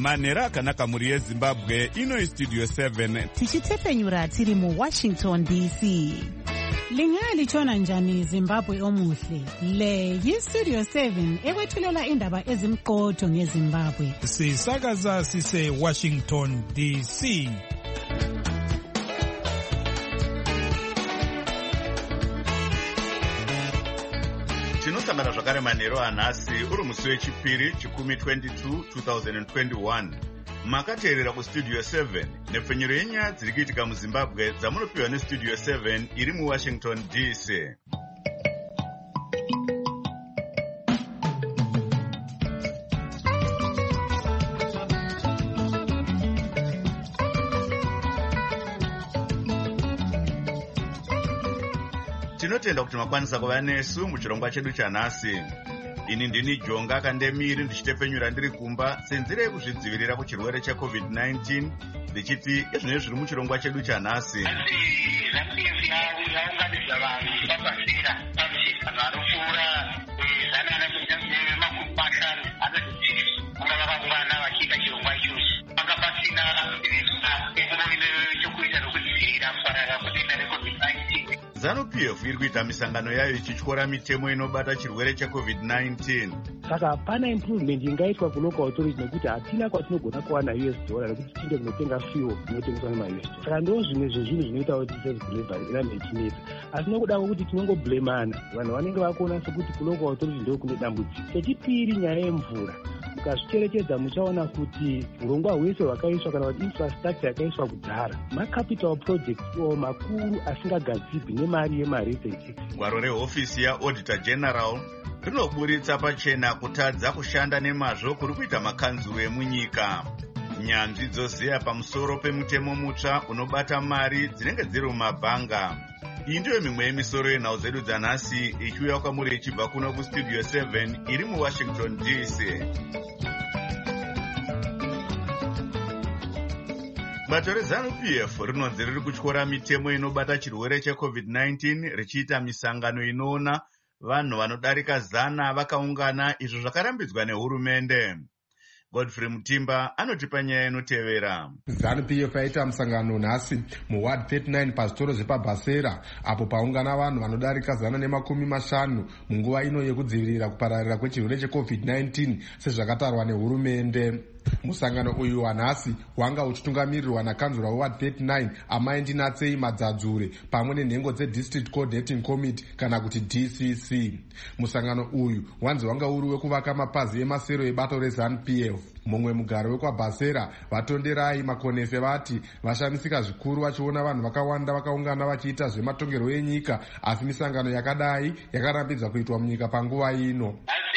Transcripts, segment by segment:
manhero akanaka mhuri yezimbabwe. Ino Studio 7 tichitepfenyura tiri muWashington DC. Lingalitshona njani Zimbabwe omuhle? Le yiStudio 7 ekwethulela indaba ezimqotho ngeZimbabwe. Sisakaza sise Washington DC. tinosangana zvakare manhero anhasi uri musi wechipiri chikumi 22 2021. makateerera kustudio 7 nepfenyuro yenyaya dziri kuitika muzimbabwe dzamunopiwa nestudio 7 iri muwashington DC. tinotenda kuti makwanisa kuva nesu muchirongwa chedu chanhasi. ini ndini Jonga Kandemiri ndichitepfenyura ndiri kumba senzira yekuzvidzivirira kuchirwere cheCovid-19 ndichiti izvino zviri muchirongwa chedu chanhasi. ZANU-PF iri kuita misangano yayo ichityora mitemo inobata chirwere cheCovid-19. Saka pana improvement ingaitwa kulocal authority nekuti hatina kwatinogona kuwana $, nekuti tinde kunotenga fuel inotengeswa nemaUS. Saka ndo zvimwe zvezvinhu zvinoita kuti service delivery irambe ichinetsa. Asi nokuda kwekuti tinongoblemana, vanhu vanenge vakuona sekuti kulocal authority ndio kune dambudziko. Chechipiri, nyaya yemvura. Mukazvicherechedza muchaona kuti urongwa hwese hwakaiswa kana kuti infrastructure yakaiswa kudhara macapital projects makuru asingagadzirwi nemari yemarese. gwaro rehofisi yaauditor general rinoburitsa pachena kutadza kushanda nemazvo kuri kuita makanzuru emunyika. nyanzvi dzoziya pamusoro pemutemo mutsva unobata mari dzinenge dziri mumabhanga. iyi ndiyo mimwe yemisoro yenhau dzedu dzanhasi ichiuya kwamuri ichibva kuno kustudio 7 iri muwashington DC. bato reZANU-PF rinonzi riri kutyora mitemo inobata chirwere cheCovid-19 richiita misangano inoona vanhu vanodarika 100 vakaungana, izvo zvakarambidzwa nehurumende. Godfrey Mutimba anotipa nyaya inotevera. ZANU-PF yaita musangano nhasi muward 39 pazvitoro zvepaBhasera apo paungana vanhu vanodarika 150 munguva ino yekudzivirira kupararira kwechirwere cheCovid-19 sezvakatarwa nehurumende. musangano uyu wanhasi wanga uchitungamirirwa nakanzura weward 39 Amai Ndinatsei Madzadzure pamwe nenhengo dzeDistrict Coordinating Committee kana kuti DCC. musangano uyu wanzi wanga uri wekuvaka mapazi emasero ebato reZANU-PF. mumwe mugaro wekwaBhasera Vatonderai Makonese vati vashamisika zvikuru vachiona vanhu vakawanda vakaungana vachiita zvematongerwo enyika, asi misangano yakadai yakarambidzwa kuitwa munyika panguva ino.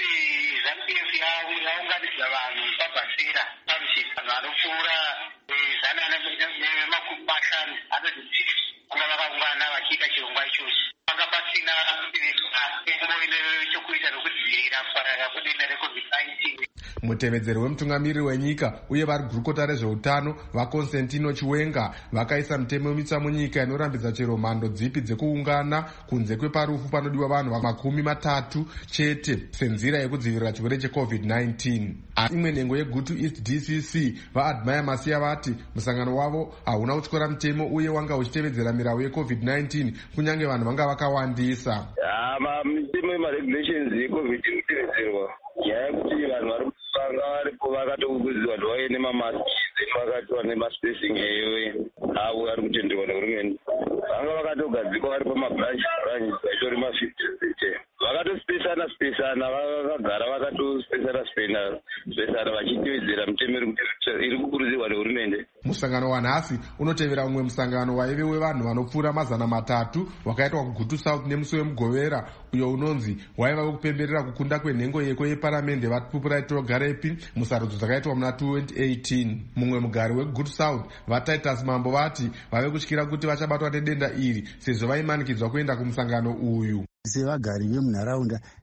mutevedzeri wemutungamiriri wenyika uye vari gurukota rezveutano vaConstantino Chiwenga vakaisa mitemo mitsva munyika inorambidza chero mhando dzipi dzekuungana kunze kweparufu panodiwa vanhu 30 chete senzira yekudzivirira chirwere cheCovid-19. imwe nhengo yeGutu East DCC vaAdmire Masiya vati musangano wavo hauna kutyora mitemo uye wanga uchitevedzera mirau yeCovid-19 kunyange vanhu vanga vakawandisa. mitemo yemaregulations yeCovid inotevedzerwa. nyaya yekuti vanhu vari vanga varipo vakatokurudzirwa kuti vave nemamasiki vakatiwa nemaspacing avo ari kutenderwa nehurumende. vanga vakatogadzikwa vari pamabranch aitori ma50 vakatospesana vakagara vakatospesana vachitevedzera mitemo iri kukurudzirwa nehurumende. musangano wanhasi unotevera umwe musangano waive wevanhu vanopfuura 300 wakaitwa kuGutu South nemusi wemugovera uyo unonzi waiva wekupemberera kukunda kwenhengo yeko yeparamende vatipupuraitiro garepi musarudzo dzakaitwa muna 2018. mumwe mugari weGutu South vaTitus Mambo vati vave kutyira kuti vachabatwa nedenda iri sezvo vaimanikidzwa kuenda kumusangano uyu. sevagari vemunharaunda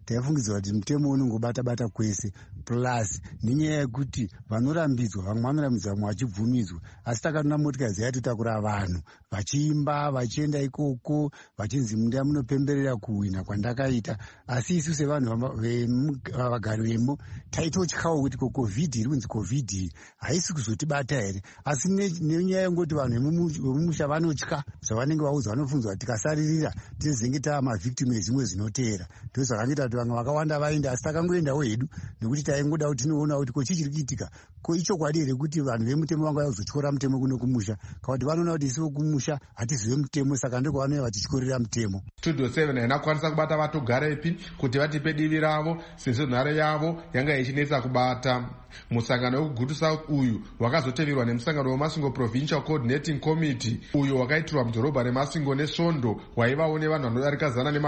taifungidzira kuti mutemo unongobata-bata kwese, plus nenyaya yekuti vanorambidzwa, vamwe vanorambidzwa, vamwe vachibvumidzwa, asi takatona motikari dzayatotakura vanhu vachiimba, vachienda ikoko, vachinzi munda munopemberera kuhwina kwandakaita. Asi isu sevanhu vagari vemo taitotyawo kuti covid iri kunzi covid haisi kuzotibata here, asi nenyaya yengoti vanhu vemumusha vanotya zvavanenge vaudzwa, vanofunzwa kuti tikasaririra tinozenge tava mavhictimu ezvimwe zvinoteera. Ndo zvakangoita kuti vamwe vakawanda vaenda, asi takangoendawo hedu nekuti taingoda kuti tinoona kuti ko chichiri kuitika, ko ichokwadi here kuti vanhu vemutemo vanga vazotyora mutemo kuno kumusha, kuti vanoona kuti isivo kumusha hatizive mutemo, saka ndiko vanouya vachityorera mutemo. Studio 7 haina kukwanisa kubata vatogarepi kuti vatipe divi ravo sezvo nhare yavo yanga ichinetsa kubata. Musangano wekuGutu South uyu wakazoteverwa nemusangano weMasingo Provincial Coordinating Committee uyo wakaitirwa mudhorobha reMasingo neSvondo, waivawo nevanhu vanodarika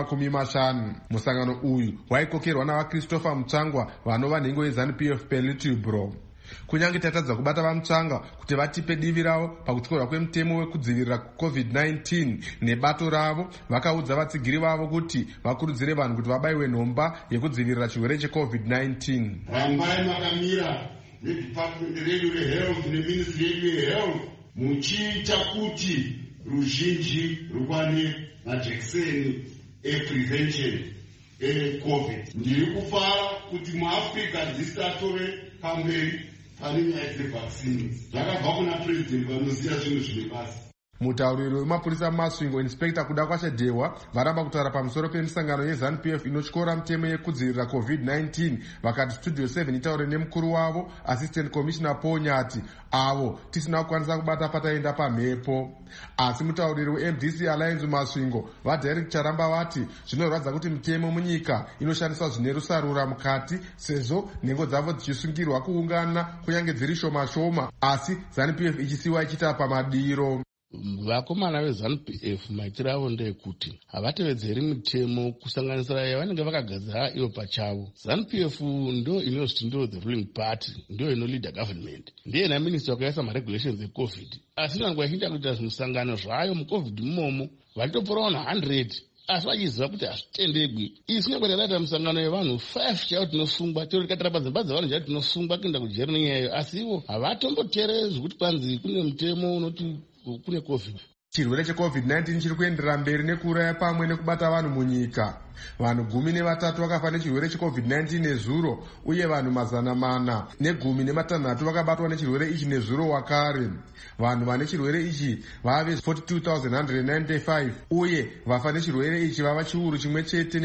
150. Musangano uyu waikokerwa navaChristopher Mutsvangwa vanova nhengo yeZANU-PF Pelitibro. Kunyange tatadza kubata vamutsvanga kuti vatipe divi ravo pakutyorwa kwemutemo wekudzivirira COVID-19 nebato ravo, vakaudza vatsigiri vavo kuti vakurudzire vanhu kuti vabayiwe nhomba yekudzivirira chirwere cheCovid-19. Rambai makamira neDepartment redu reHealth neMinistry redu yeHealth muchiita kuti ruzhinji rukwane majekiseni eprevention eCovid. Ndiri kufara kuti muAfrica dzisatore pamberi pane nyaya dzevaccines. Zvakabva kuna president vanoziva zvinhu zvine basa. Mutauriri wemapurisa muMasvingo Inspector Kudakwasha Dehwa varamba kutaura pamusoro pemisangano yeZANU-PF inotyora mutemo yekudzivirira COVID-19, vakati Studio 7 itaure nemukuru wavo Assistant Commissioner Paul Nyati avo tisina kukwanisa kubata pataenda pamhepo. Asi mutauriri weMDC Alliance muMasvingo vaDerek Charamba vati zvinorwadza kuti mitemo munyika inoshandiswa zvine rusarura mukati, sezvo nhengo dzavo dzichisungirwa kuungana kunyange dziri shoma shoma, asi ZANU-PF ichisiwa ichita pamadiro. Vakomana veZANU-PF maitiro avo ndeyekuti havatevedzeri mitemo kusanganisira yavanenge vakagadzira ivo pachavo. ZANU-PF ndo inozviti ndo the ruling party, ndo inoleader government, ndiye naminister wakaisa maregulations eCovid. Asi nangwa ichinda kuita zvimusangano zvayo muCovid mumomo vachitopfuura vanhu 100 asi vachiziva kuti hazvitendegwi. Isi nyangwe takaita musangano yevanhu 5 chaivo tinosungwa, chero tikatira padzimba dzevanhu chaivo tinosungwa kuenda kujeri nenyayo, asi ivo havatomboteereri kuti kwanzi kune mutemo unoti kune COVID. Chirwere cheCovid-19 chiri kuenderera mberi nekuuraya pamwe nekubata vanhu munyika. Vanhu 13 vakafa nechirwere cheCovid-19 nezuro, uye vanhu 416 vakabatwa nechirwere ichi nezuro wakare. Vanhu vane chirwere ichi vave 42,195, uye vafa nechirwere ichi vava chiuru chimwe chete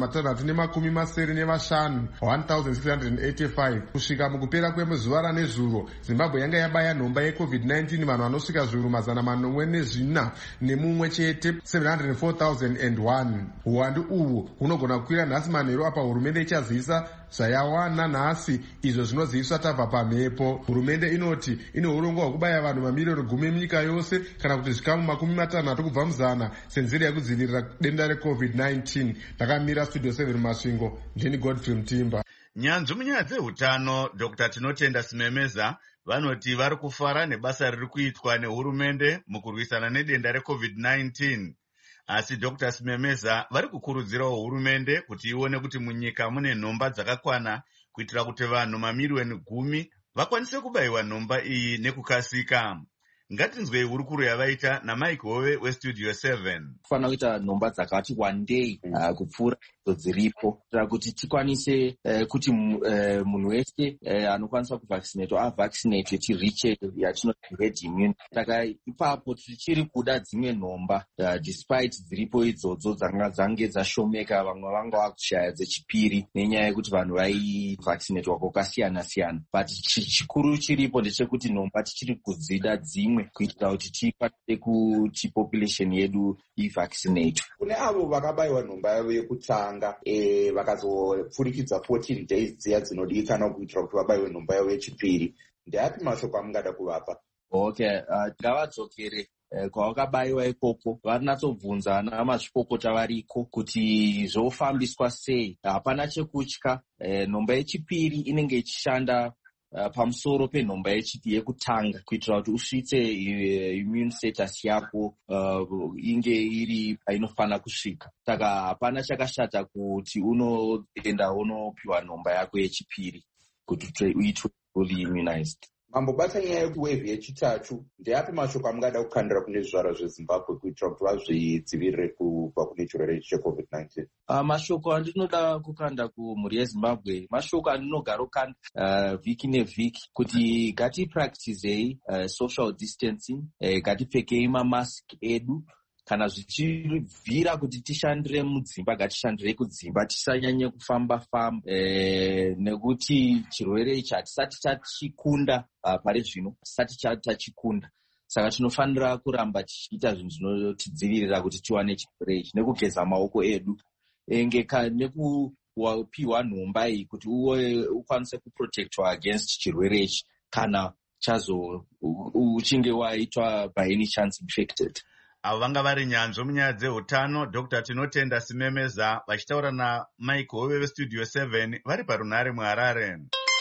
ne685, 1,685. Kusvika mukupera kwemuzuva ranezuro, Zimbabwe yanga yabaya nhomba yeCovid-19 vanhu vanosvika zviuru 404 nemumwe chete, 704,001. Uwandu uhu hunogona kukwira nhasi manheru apa hurumende ichazivisa zvayawana nhasi, izvo zvinoziviswa tabva pamhepo. Hurumende inoti ine urongwa hwekubaya vanhu mamiliyoni 10 munyika yose, kana kuti zvikamu 60 kubva muzana, senzira yekudzivirira denda reCovid-19. Ndakamira Studio 7 Masvingo, ndini Godfrey Mutimba. Nyanzvi munyaya dzehutano Dr. Tinotenda Simemeza vanoti vari kufara nebasa riri kuitwa nehurumende mukurwisana nedenda reCovid-19. Asi Dr. Simemeza vari kukurudzirawo hurumende kuti ione kuti munyika mune nhomba dzakakwana kuitira kuti vanhu mamiliyoni 10 vakwanise kubayiwa nhomba iyi nekukasika. Ngatinzwei hurukuro yavaita naMike Hove weStudio 7. Kufanira kuita nhomba dzakati wandei kupfuura dziripo kuitira kuti tikwanise kuti munhu wese anokwanisa kuvaccinatwa avaccinate tiriche yatinoti herd immunity. Saka ipapo tichiri kuda dzimwe nhomba despite dziripo idzodzo dzange dzashomeka, vamwe vanga vakushaya dzechipiri nenyaya yekuti vanhu vaivaccinatwa kwakasiyana siyana, but chikuru chiripo ndechekuti nhomba tichiri kudzida dzimwe kuitira kuti tikwanise kuti population yedu ivaccinate. Kune avo vakabayiwa nhomba yavo yekutanga vakazopfurikidza 14 days dziya dzinodikanwa kuitira kuti vabayiwe nhomba yavo yechipiri, ndeapi mashoko amungada kuvapa? Okay, ngavadzokere kwavakabayiwa ikoko varinatsobvunza ana mazvikokota variko kuti zvofambiswa sei. Hapana chekutya, nhomba yechipiri inenge ichishanda pamusoro penhomba yekutanga kuitira kuti usvitse immune status yako inge iri painofanira kusvika. Saka hapana chakashata kuti unoenda unopiwa nhomba yako yechipiri kuti uitwe fully immunized. Mambobata nyaya yekuwevhi yechitatu, ndeapi mashoko amungada kukandira kune zvivara zveZimbabwe kuitira kuti vazvidzivirire kubva kune chirwere cheCovid-19? Mashoko andinoda kukanda kumhuri yeZimbabwe, mashoko andinogara kukanda vhiki nevhiki, kuti ngatipracticei social distancing, ngatipfekei mamask edu. Kana zvichibvira kuti tishandire mudzimba, ngatishandirei kudzimba, tisanyanye kufamba-famba, nekuti chirwere ichi hatisati tachikunda pari zvino, hatisati tachikunda. Saka tinofanira kuramba tichiita zvinhu zvinotidzivirira kuti tiwane chirwere ichi, nekugeza maoko edu, nekupiwa nhomba iyi kuti ukwanise kuprotectwa against chirwere ichi kana uchinge waitwa by any chance infected. Avo vanga vari nyanzvi munyaya dzeutano, Dr. Tinotenda Simemeza vachitaura naMike Hove veStudio 7 vari parunare muHarare.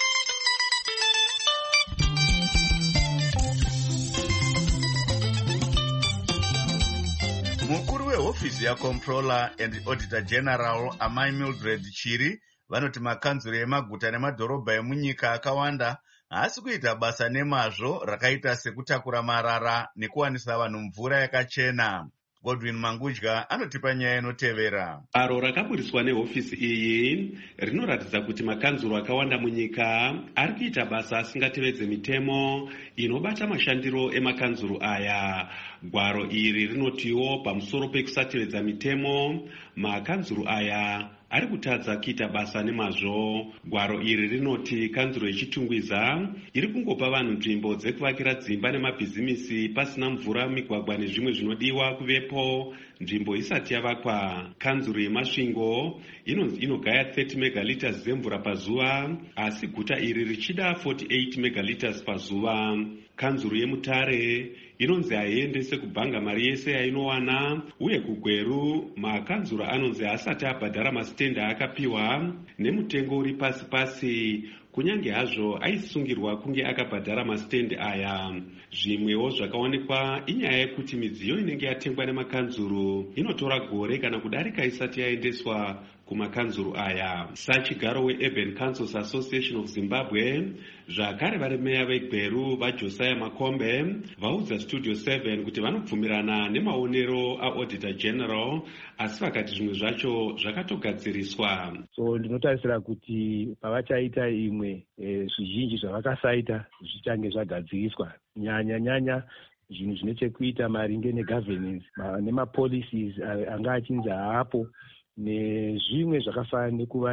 Mukuru wehofisi yaComptroller and Auditor General Amai Mildred Chiri vanoti makanzuro emaguta nemadhorobha emunyika akawanda haasi kuita basa nemazvo rakaita sekutakura marara nekuwanisa vanhu mvura yakachena. Godwin Mangudya anotipa nyaya inotevera. Baro rakaburiswa nehofisi iyi rinoratidza kuti makanzuro akawanda munyika ari kuita basa asingatevedze mitemo inobata mashandiro emakanzuro aya. Gwaro iri rinotiwo pamusoro pekusatevedza mitemo, makanzuro aya ari kutadza kuita basa nemazvo. Gwaro iri rinoti kanzuro yeChitungwiza iri kungopa vanhu nzvimbo dzekuvakira dzimba nemabhizimisi pasina mvura, migwagwa nezvimwe zvinodiwa kuvepo nzvimbo isati yavakwa. Kanzuro yeMasvingo inogaya 30 megaliters dzemvura pazuva, asi guta iri richida 48 megaliters pazuva. Kanzuro yeMutare inonzi haiendese kubhanga mari yese yainowana, uye kuGweru makanzuro anonzi asati abhadhara masitenda akapiwa nemutengo uri pasi-pasi, kunyange hazvo aisungirwa kunge akabhadhara masitendi aya. Zvimwewo zvakaonekwa inyaya yekuti midziyo inenge yatengwa nemakanzuro inotora gore kana kudarika isati yaendeswa kumakanzuro aya. Sachigaro weUrban Councils Association of Zimbabwe, zvakare vari meya veGweru vaJosiah Makombe vaudza Studio 7 kuti vanobvumirana nemaonero aAuditor General, asi vakati zvimwe zvacho zvakatogadziriswa. So ndinotarisira kuti pavachaita imwe zvizhinji zvavakasaita zvichange zvagadziriswa, nyanya zvinhu zvine chekuita maringe negovernance nemapolicies anga achinzi haapo, nezvimwe zvakafanana nekuva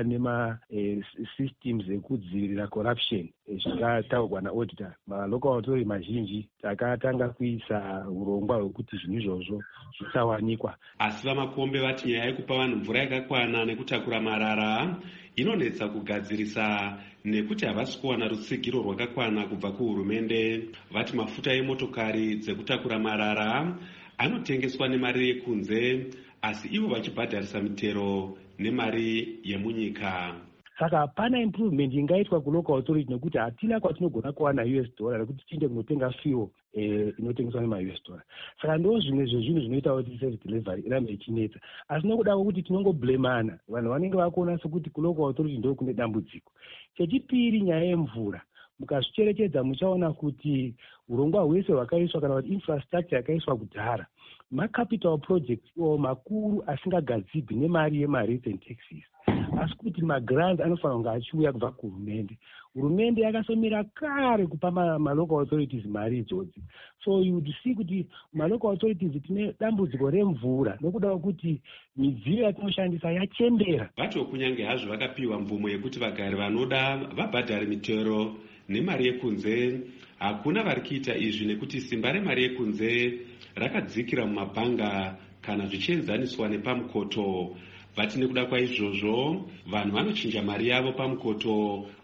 nemasystems ekudzivirira corruption zvakataurwa naauditor. Malocal authority mazhinji takatanga kuisa urongwa hwekuti zvinhu izvozvo zvisawanikwa. Asi vaMakombe vati nyaya yekupa vanhu mvura yakakwana nekutakura marara inonetsa kugadzirisa nekuti havasi kuwana rutsigiro rwakakwana kubva kuhurumende. Vati mafuta emotokari dzekutakura marara anotengeswa nemari yekunze, asi ivo vachibhadharisa mitero nemari yemunyika. Saka hapana improvement ingaitwa kulocal authority nekuti hatina kwatinogona kuwana $, nekuti tiende kunotenga fuel inotengeswa nema$. Saka ndo zvimwe zvezvinhu zvinoita kuti service delivery irambe ichinetsa. Asi nokuda kwekuti tinongoblamana, vanhu vanenge vakuona sekuti kulocal authority ndo kune dambudziko. Chechipiri, nyaya yemvura. Mukazvicherechedza muchaona kuti urongwa hwese hwakaiswa kana kuti infrastructure yakaiswa kudhara, macapital projects iwo makuru asingagadzirwi nemari yemarates and taxes, asi kuti magrants anofanira kunge achiuya kubva kuhurumende. Hurumende yakasomera kare kupa malocal authorities mari idzodzi. So you would see kuti malocal authorities tine dambudziko remvura nokuda kwekuti midziyo yatinoshandisa yachembera. Vacho kunyange hazvo vakapiwa mvumo yekuti vagari vanoda vabhadhare mitero nemari yekunze, hakuna vari kuita izvi nekuti simba remari yekunze rakadzikira mumabhanga kana zvichienzaniswa nepamukoto. Vati nekuda kwaizvozvo vanhu vanochinja mari yavo pamukoto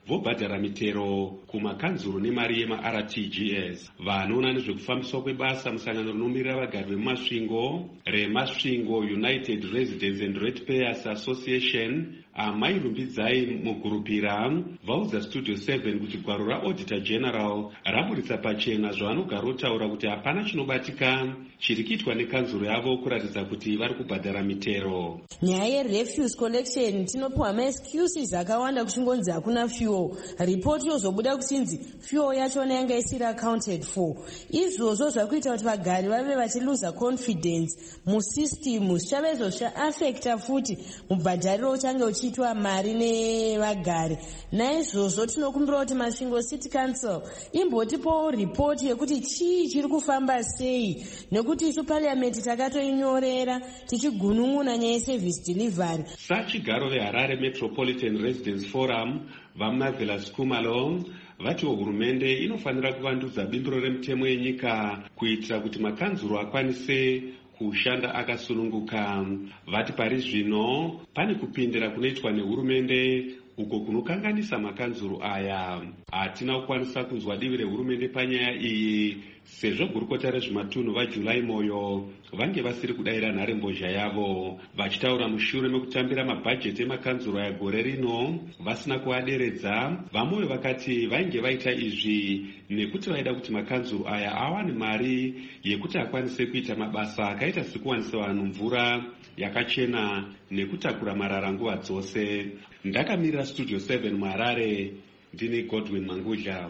vobhadhara mitero kumakanzuru nemari yema-RTGS. Vanoona nezvekufambiswa kwebasa musangano rinomirira vagari vemumasvingo remasvingo United Residents and Ratepayers Association Amai Rumbidzai mugurupira vaudza Studio 7 kuti gwaro raAuditor General raburitsa pachena zvavanogara kutaura kuti hapana chinobatika chiri kuitwa nekanzuro yavo kuratidza kuti vari kubhadhara mitero. Nyaya yerefuse collection tinopiwa maexcuses akawanda kuchingonzi hakuna fuel. Ripoti yozobuda kuchinzi fuel yachona yanga isiri accounted for. Izvozvo zvakuita kuti vagari vave vachiluza confidence musystem zvichave zvaafecta futi mubhadhariro uchange uchiitwa mari nevagari. Naizvozvo tinokumbira kuti Masvingo City Council imbotipawo ripoti yekuti chii chiri kufamba sei, nekuti isu parliament takatoinyorera tichigunun'una nyaya yeservice delivery. Sachigaro veHarare Metropolitan Residents Forum vaMarvelous Kumalo vatiwo hurumende inofanira kuvandudza bimbiro remutemo yenyika kuitira kuti makanzuro akwanise kushanda akasununguka. Vati pari zvino pane kupindira kunoitwa nehurumende uko kunokanganisa makanzuro aya. Hatina kukwanisa kunzwa divi rehurumende panyaya iyi sezvo gurukota rezvematunhu vaJulai Moyo vange vasiri kudayira nharembozha yavo. Vachitaura mushure mekutambira mabhajeti emakanzuro aya gore rino vasina kuaderedza, vaMoyo vakati vainge vaita izvi nekuti vaida kuti makanzuro aya awane mari yekuti akwanise kuita mabasa akaita sekuwanisa vanhu mvura yakachena nekutakura marara nguva dzose. Ndakamirira Studio 7 muHarare, ndini Godwin Mangudla.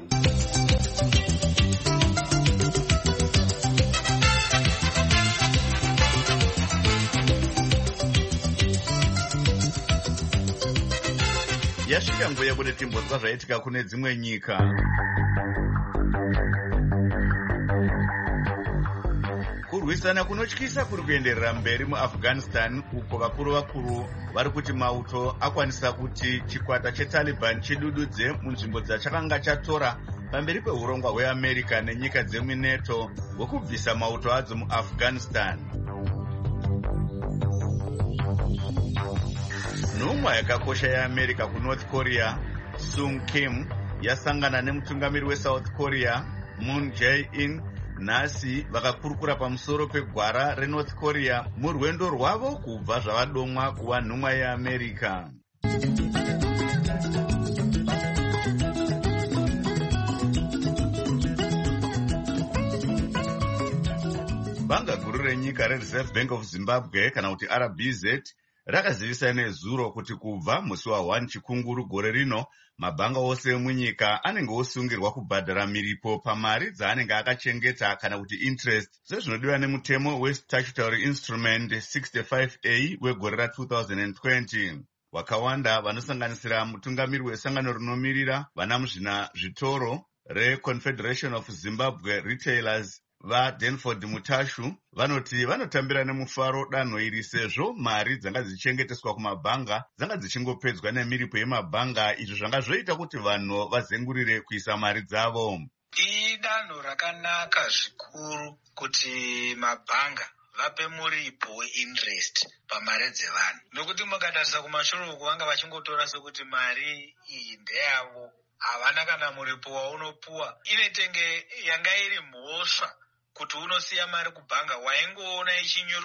Yasvika nguva yekuti timbonzwa zvaitika kune dzimwe nyika. Kurwisana kunotyisa kuri kuenderera mberi muAfghanistan uko vakuru vari kuti mauto akwanisa kuti chikwata cheTaliban chidududze munzvimbo dzachakanga chatora pamberi peurongwa hweAmerica nenyika dzemuNATO hwekubvisa mauto adzo muAfghanistan. Nhumwa yakakosha yeAmerica kuNorth Korea, Sung Kim, yasangana nemutungamiri weSouth Korea, Moon Jae-in, nhasi vakakurukura pamusoro pegwara reNorth Korea murwendo rwavo kubva zvavadomwa kuva nhumwa yeAmerica. Banga guru renyika reReserve Bank of Zimbabwe kana kuti RBZ rakazivisa nezuro kuti kubva musi wa1 Chikunguru gore rino mabhanga ose emunyika anenge osungirwa kubhadhara miripo pamari dzaanenge akachengeta kana kuti interest sezvinodiwa nemutemo weStatutory Instrument 65A wegore ra2020. Wakawanda vanosanganisira mutungamiri wesangano rinomirira vanamuzvina zvitoro reConfederation of Zimbabwe Retailers vaDanford Mutashu vanoti vanotambira nemufaro danho iri sezvo mari dzanga dzichengeteswa kumabhanga dzanga dzichingopedzwa nemiripo yemabhanga, izvo zvanga zvoita kuti vanhu vazengurire kuisa mari dzavo. Idanho rakanaka zvikuru kuti mabhanga vape muripo weinterest pamari dzevanhu, nokuti mukatarisa kumashure uku vanga vachingotora sekuti mari iyi ndeyavo, havana kana muripo waunopuwa. Inetenge yanga iri mhosva kuti unosiya mari kubhanga, waingoona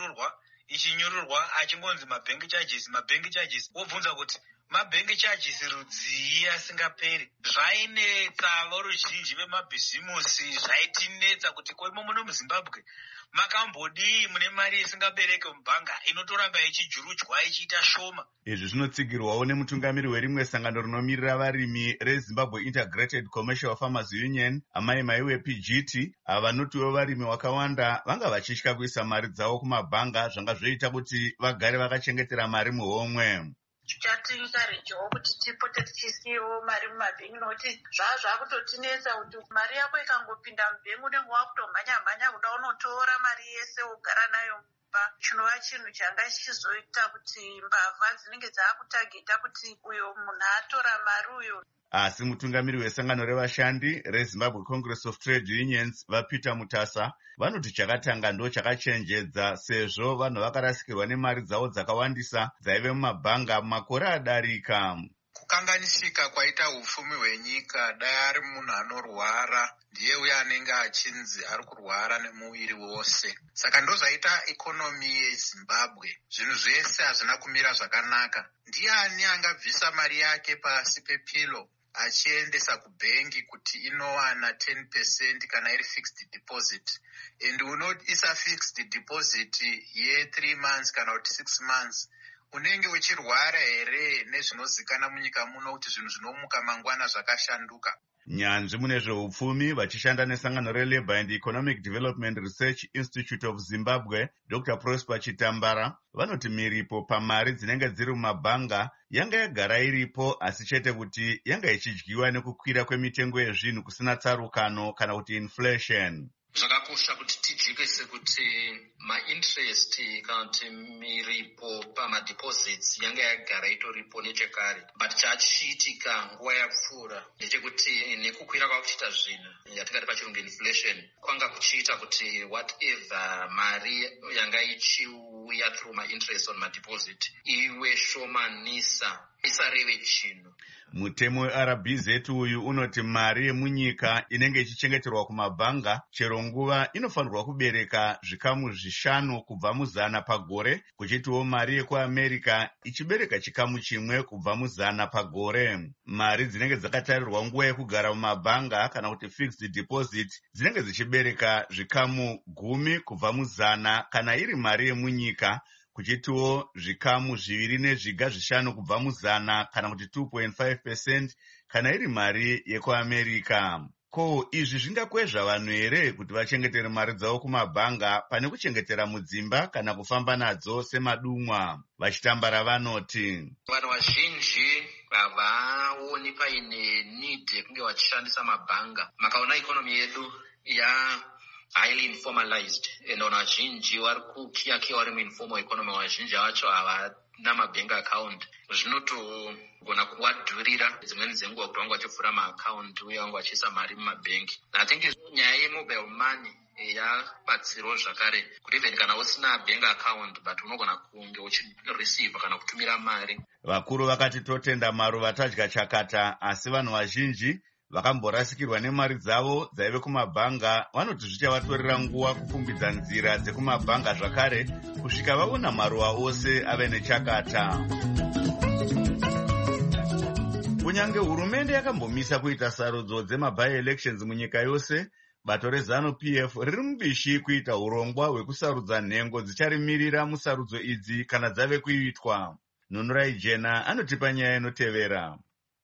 ichinyururwa achingonzi mabank charges, wobvunza kuti mabank charges rudzii asingaperi. Zvainetsa voruzhinji vemabhizimusi, zvaitinetsa kuti koimo muno muZimbabwe makambodii mune mari isingabereke mubhanga inotoramba ichijurudzwa ichiita shoma. Izvi zvinotsigirwawo nemutungamiri werimwe sangano rinomirira varimi reZimbabwe Integrated Commercial Farmers Union, Amai Maiwe PGT, avanotiwo varimi wakawanda vanga vachitya kuisa mari dzavo kumabhanga zvanga zvoita kuti vagare vakachengetera mari muhomwe. Chatiinkarejawo kuti tipote tichisiyewo mari mumabhengi, nokuti zvakutotinetsa kuti mari yako ikangopinda mubhengi unenge wakutomhanya kuda unotora mari yese wogara nayo mumba. Chinova chinhu changa chichizoita kuti mbavha dzinenge dzakutageta kuti uyo munhu atora mari uyo. Asi mutungamiri wesangano revashandi reZimbabwe Congress of Trade Unions vaPeter Mutasa vanoti chakatanga ndo chakachenjedza sezvo vanhu vakarasikirwa nemari dzavo dzakawandisa dzaive mumabhanga makore adarika. kukanganisika kwaita upfumi hwenyika. Dai ari munhu anorwara ndiye uye anenge achinzi ari kurwara nemuviri wose. Saka ndozvaita ikonomi yeZimbabwe. Zvinhu zvese hazvina kumira zvakanaka. Ndiani angabvisa mari yake pasi pepilo achiendesa kubhengi kuti inowana 10% kana iri fixed deposit, and unoisa fixed deposit ye3 months kana kuti 6 months, unenge uchirwara here nezvinozikana munyika muno kuti zvinhu zvinomuka mangwana zvakashanduka. Nyanzvi mune zveupfumi vachishanda nesangano reLabour and Economic Development Research Institute of Zimbabwe, Dr. Prosper Chitambara, vanoti miripo pamari dzinenge dziri mumabhanga yanga yagara iripo, asi chete kuti yanga ichidyiwa nekukwira kwemitengo yezvinhu kusina tsarukano kana kuti inflation. Zvakakosha kuti tijikise kuti ma-interest kana kuti miripo pama-deposits yanga yagara itoripo nechekare, but chachiitika nguva yapfuura ndechekuti nekukwira kwakuchiita zvinhu yatingati pachirungu inflation kwanga kuchiita kuti whatever mari yanga ichiuya through ma-interest on ma-deposit iwe shomanisa, isareve chinhu. Mutemo weRBZ uyu unoti mari yemunyika inenge ichichengeterwa kumabhanga chero nguva inofanirwa kubereka zvikamu 5 kubva mu100 pagore, kuchitiwo mari yekuAmerica ichibereka chikamu 1 kubva mu100 pagore. Mari dzinenge dzakatarirwa nguva yekugara mumabhanga kana kuti fixed deposit dzinenge dzichibereka zvikamu 10 kubva mu100 kana iri mari yemunyika, kuchitiwo zvikamu 2.5 kubva mu100 kana kuti 2.5% kana iri mari yekuAmerica. Ko izvi zvingakwezva vanhu here kuti vachengetere mari dzavo kumabhanga pane kuchengetera mudzimba kana kufamba nadzo semadumwa? Vachitambara vanoti vanhu vazhinji havaoni paine need yekunge vachishandisa mabhanga. Makaona ikonomi yedu highly informalized, and vanhu vazhinji vari kukiyakiya vari muinformal economy. Vazhinji vacho havana mabank account. Zvinotogona kuwadhurira dzimweni dzenguva kuti vange vachivhura maaccount uye vange vachiisa mari mumabhengi. I think nyaya yemobile money yabatsiro zvakare kuti even kana usina bank account but unogona kunge uchireceive kana kutumira mari. Vakuru vakati totenda maruva tadya chakata, asi vanhu vazhinji vakamborasikirwa nemari dzavo dzaive kumabhanga vanoti zvichavatorera nguva kupfumbidza nzira dzekumabhanga zvakare kusvika vaona maruva ose ave nechakata. Kunyange hurumende yakambomisa kuita sarudzo dzemabi-elections munyika yose, bato reZANU-PF riri mubishi kuita urongwa hwekusarudza nhengo dzicharimirira musarudzo idzi kana dzave kuitwa. Nunurai Jena anotipa nyaya inotevera.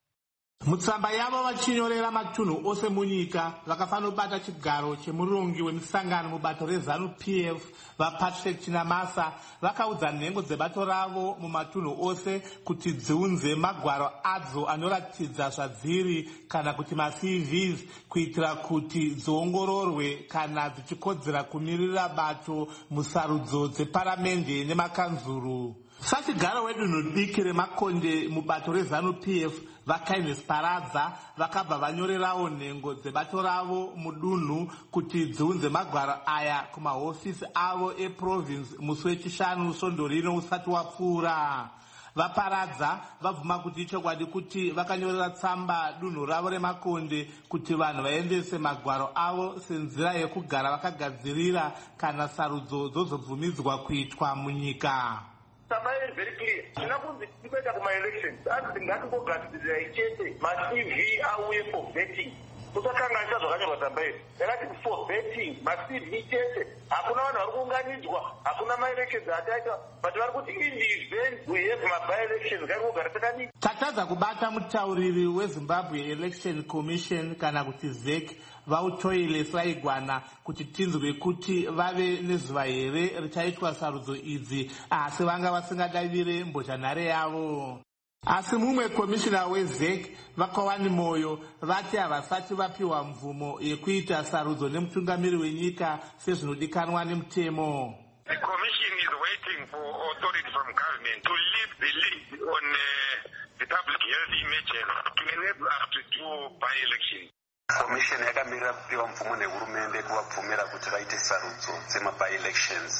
Mutsamba yavo vachinyorera matunhu ose munyika vakafanira kubata chigaro chemurongi wemisangano mubato reZANU-PF vaPatrick Chinamasa vakaudza nhengo dzebato ravo mumatunhu ose kuti dziunze magwaro adzo anoratidza zvadziri kana kuti maCVs kuitira kuti dziongororwe kana dzichikodzera kumirira bato musarudzo dzeparamende nemakanzuru. Sachigaro wedunhu diki remakonde mubato reZANU-PF vaKaines Paradza vakabva vanyorerawo nhengo dzebato ravo mudunhu kuti dziunze magwaro aya kumahofisi avo eprovince musi wechishanu svondo rino usati wapfuura. VaParadza vabvuma kuti ichokwadi kuti vakanyorera tsamba dunhu ravo remakonde kuti vanhu vaendese magwaro avo senzira yekugara vakagadzirira kana sarudzo dzozobvumidzwa kuitwa munyika. Samai is very clear. Zvinakunzi tipeta kuma-elections anzi ngatingogadzirira ichete ma-CV auye for vetting. Usakanganisa zvakanyorwa tsamba iyi. Yakati for vetting ma-CV chete. Hakuna vanhu vari kuunganidzwa, hakuna ma-elections ataita, but vari kuti in the event we have ma-by-elections ngatingogara takadii. Tatadza kubata mutauriri weZimbabwe Election Commission kana kuti ZEC vautoile Swaigwana kuti tinzwe kuti vave nezuva here richaitwa sarudzo idzi, asi vanga vasingadavire mbozhanhare yavo. Asi mumwe komishina weZEC vaKawani Moyo vati havasati vapiwa mvumo yekuita sarudzo nemutungamiri wenyika sezvinodikanwa nemutemo. The commission is waiting for authority from government to lift the lid on the public health emergency to enable us to do by-elections. Commission yakamirira kupiwa mvumo nehurumende kuvabvumira kuti vaite sarudzo dzemabi-elections.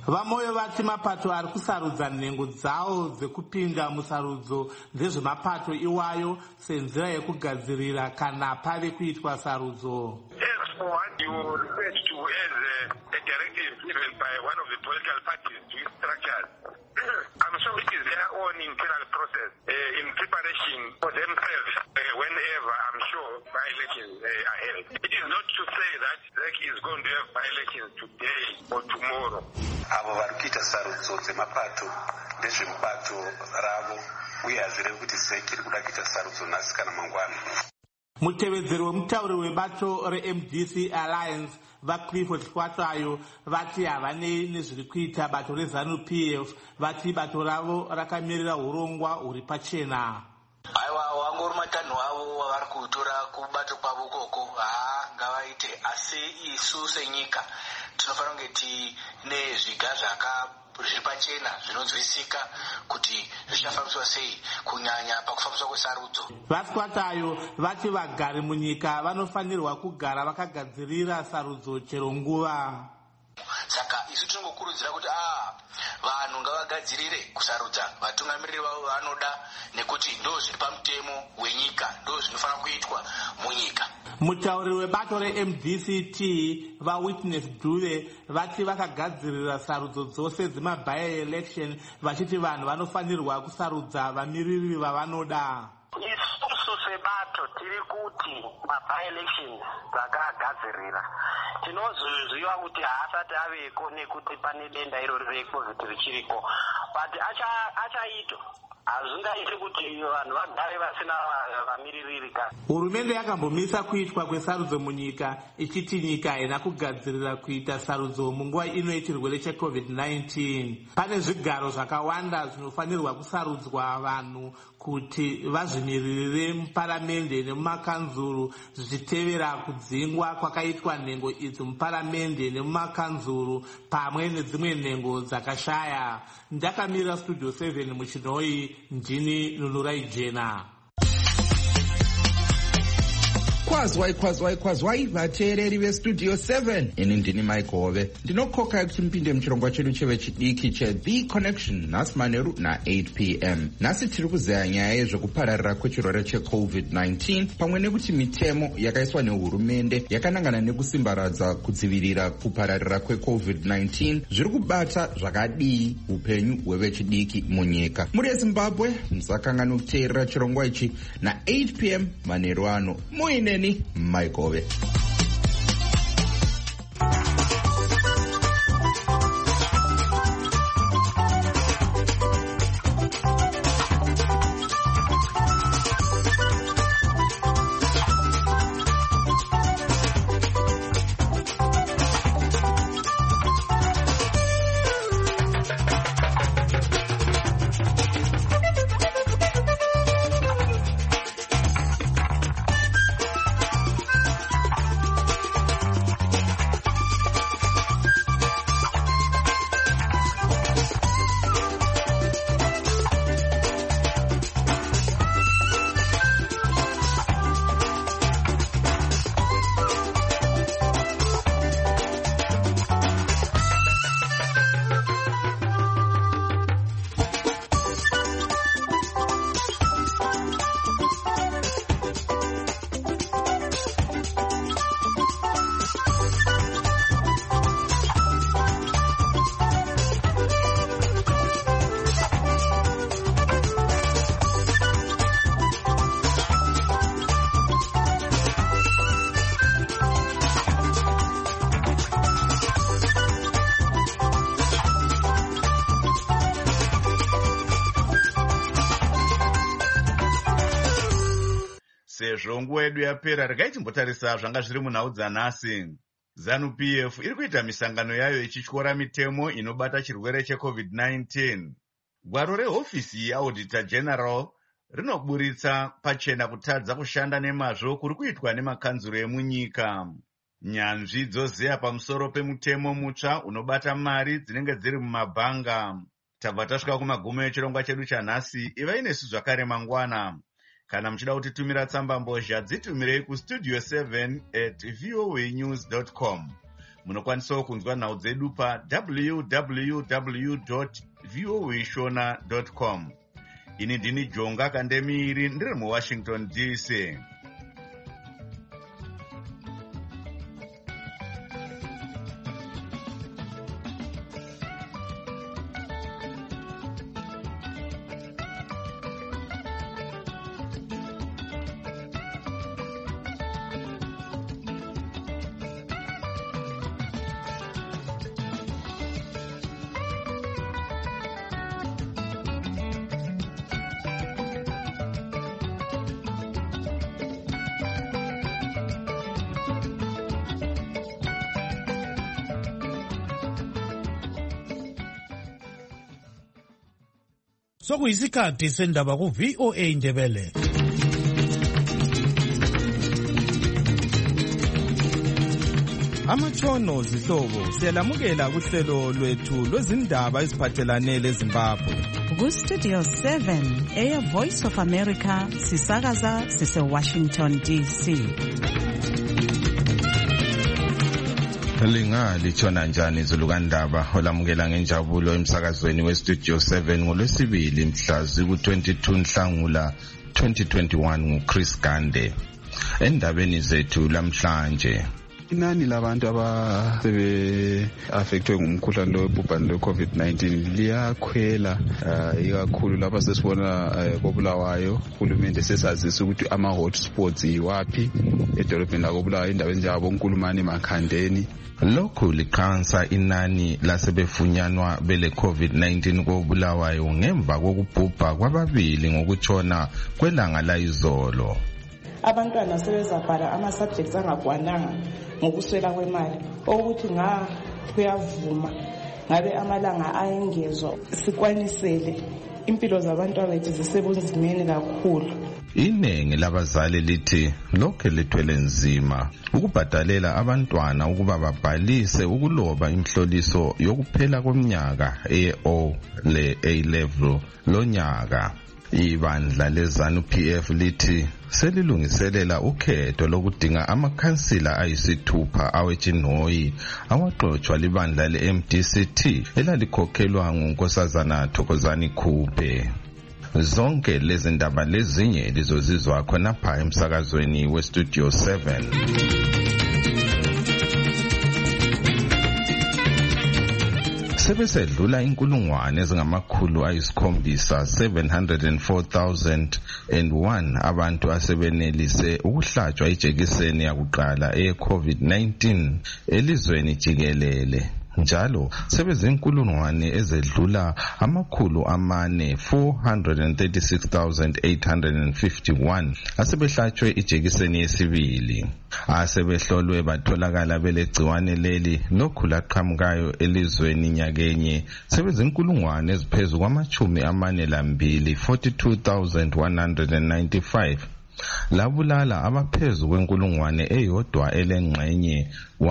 Vamwe vati mapato ari kusarudza nhengo dzawo dzekupinda musarudzo ndezvemapato iwayo senzira yekugadzirira kana pave kuitwa sarudzo. As for what you referred to as a directive given by one of the political parties to its structures, I'm sure it is their own internal process in preparation for themselves whenever, I'm sure, by-elections are held. It is not to say that ZEC is going to have by-elections today or tomorrow. Avo vari kuita sarudzo dzemapato ndezvemubato ravo uye hazvirevi kuti ZEC iri kuda kuita sarudzo nhasi kana mangwana. Mutevedzeri wemutauri webato reMDC Alliance vaClifford Hlwatayo vati havanei nezviri kuita bato reZANU-PF, vati bato ravo rakamirira urongwa huri pachena. Aiwa wangori matanho avo wavari kutora kubato kwavo koko ngavaite, asi isu senyika tinofanira kunge tine zviga zviri pachena zvinonzwisika kuti zvichafambiswa sei kunyanya pakufambiswa kwesarudzo. VaSkwatayo vati vagari munyika vanofanirwa kugara vakagadzirira sarudzo chero nguva. Saka isu tinongokurudzira kuti vanhu ngavagadzirire kusarudza vatungamiriri vavo vanoda, nekuti ndo zviri pamutemo wenyika, ndo zvinofanira kuitwa munyika. Mutauri webato reMDCT vaWitness Dube vati vakagadzirira sarudzo dzose dzema-by-election, vachiti vanhu vanofanirwa kusarudza vamiriri vavanoda. Isusu sebato tiri kuti ma-by-elections dzakagadzirira tinozviziva kuti haasati aveko nekuti pane denda irori reCOVID richiriko, but achaito hazvingaiti kuti vanhu vagare vasina vamiririri. Hurumende yakambomisa kuitwa kwesarudzo munyika ichiti nyika haina kugadzirira kuita sarudzo munguva ino yechirwere cheCOVID-19. Pane zvigaro zvakawanda zvinofanirwa kusarudzwa vanhu kuti vazvimiririre muparamende nemumakanzuru, zvichitevera kudzingwa kwakaitwa nhengo idzi muparamende nemumakanzuru pamwe nedzimwe nhengo dzakashaya. Ndakamirira Studio 7 muChinoi, ndini Nunurai Jena. Kwazwai vateereri vestudio 7, ini ndini Mike Hove. Ndinokoka kuti mpinde muchirongwa chedu chevechidiki cheThe Connection nhasi manheru na8 p.m. Nhasi tiri kuzeya nyaya yezvekupararira kwechirwere cheCOVID-19 pamwe nekuti mitemo yakaiswa nehurumende yakanangana nekusimbaradza kudzivirira kupararira kweCOVID-19 zviri kubata zvakadii upenyu hwevechidiki munyika. Muri yeZimbabwe musakanganwa kuteerera chirongwa ichi na8 p.m. manheru ano. Muineni Mike Hove. Sezvo nguva yedu yapera, regai timbotarisa zvanga zviri munhau dzanhasi. ZANU-PF iri kuita misangano yayo ichityora mitemo inobata chirwere cheCOVID-19. Gwaro rehofisi yeAuditor General rinoburitsa pachena kutadza kushanda nemazvo kuri kuitwa nemakanzuro emunyika. Nyanzvi dzozeya pamusoro pemutemo mutsva unobata mari dzinenge dziri mumabhanga. Tabva tasvika kumagumo echirongwa chedu chanhasi. Ivai nesu zvakare mangwana. Kana muchida kutitumira tsamba mbozha dzitumirei kustudio7@voanews.com. Munokwanisawo kunzwa nhau dzedu pa www.voashona.com. Ini ndini Jonga Kandemiri ndiri muWashington DC. Sokuyisikhathi sendaba ku VOA Ndebele. Amatshono zihlobo siyalamukela kuhlelo lwethu lwezindaba eziphathelane leZimbabwe. Ku Studio 7 Air Voice of America sisakaza sise Washington DC. Litshona njani izulukandaba olamukela ngenjabulo emsakazweni weStudio 7 ngoLwesibili mhla ziku-22 Nhlangula 2021 nguChris Gande. Endabeni zethu lamhlanje, inani labantu abasebe-affectwe ngumkhuhlane wobhubhane lwe-COVID-19 liyakhwela, ikakhulu lapha sesibona koBulawayo uhulumende sesazisa ukuthi ama-hotspots yiwaphi edolobheni lakoBulawayo, endaweni njengaboNkulumane, Makhandeni. Lokhu liqhansa inani lasebefunyanwa bele COVID-19 koBulawayo ngemva kokubhubha kwababili ngokutshona kwelanga layizolo. Abantwana sebezabhala ama-subjects angakwananga ngokuswela kwemali, okuthi kuyavuma ngabe amalanga ayengezwa sikwanisele impilo zabantwana bethu zisebunzimeni kakhulu. Iningi labazali lithi lokho lithwele nzima ukubhadalela abantwana ukuba babhalise ukuloba imhloliso yokuphela komnyaka e-O le A-level lonyaka. Ibandla leZANU-PF lithi selilungiselela ukhetho lokudinga amakhansila ayisithupha awetshinoyi awaxotshwa libandla le-MDCT elalikhokhelwa nguNkosazana Thokozani Khuphe. Zonke lezi ndaba lezinye lizozizwa khonapha emsakazweni weStudio 7. Sebesedlula inkulungwane ezingamakhulu ayisikhombisa 704,001 abantu asebenelise ukuhlatshwa ijekiseni yakuqala eye-COVID-19 elizweni jikelele. Njalo sebezinkulungwane ezedlula amakhulu amane 436,851 asebehlatshwe ijekiseni yesibili. Asebehlolwe batholakala belegciwane leli lokhu laqhamukayo elizweni nyakenye sebezinkulungwane eziphezu kwama-42 42,195 labulala abaphezu kwenkulungwane eyodwa elengxenye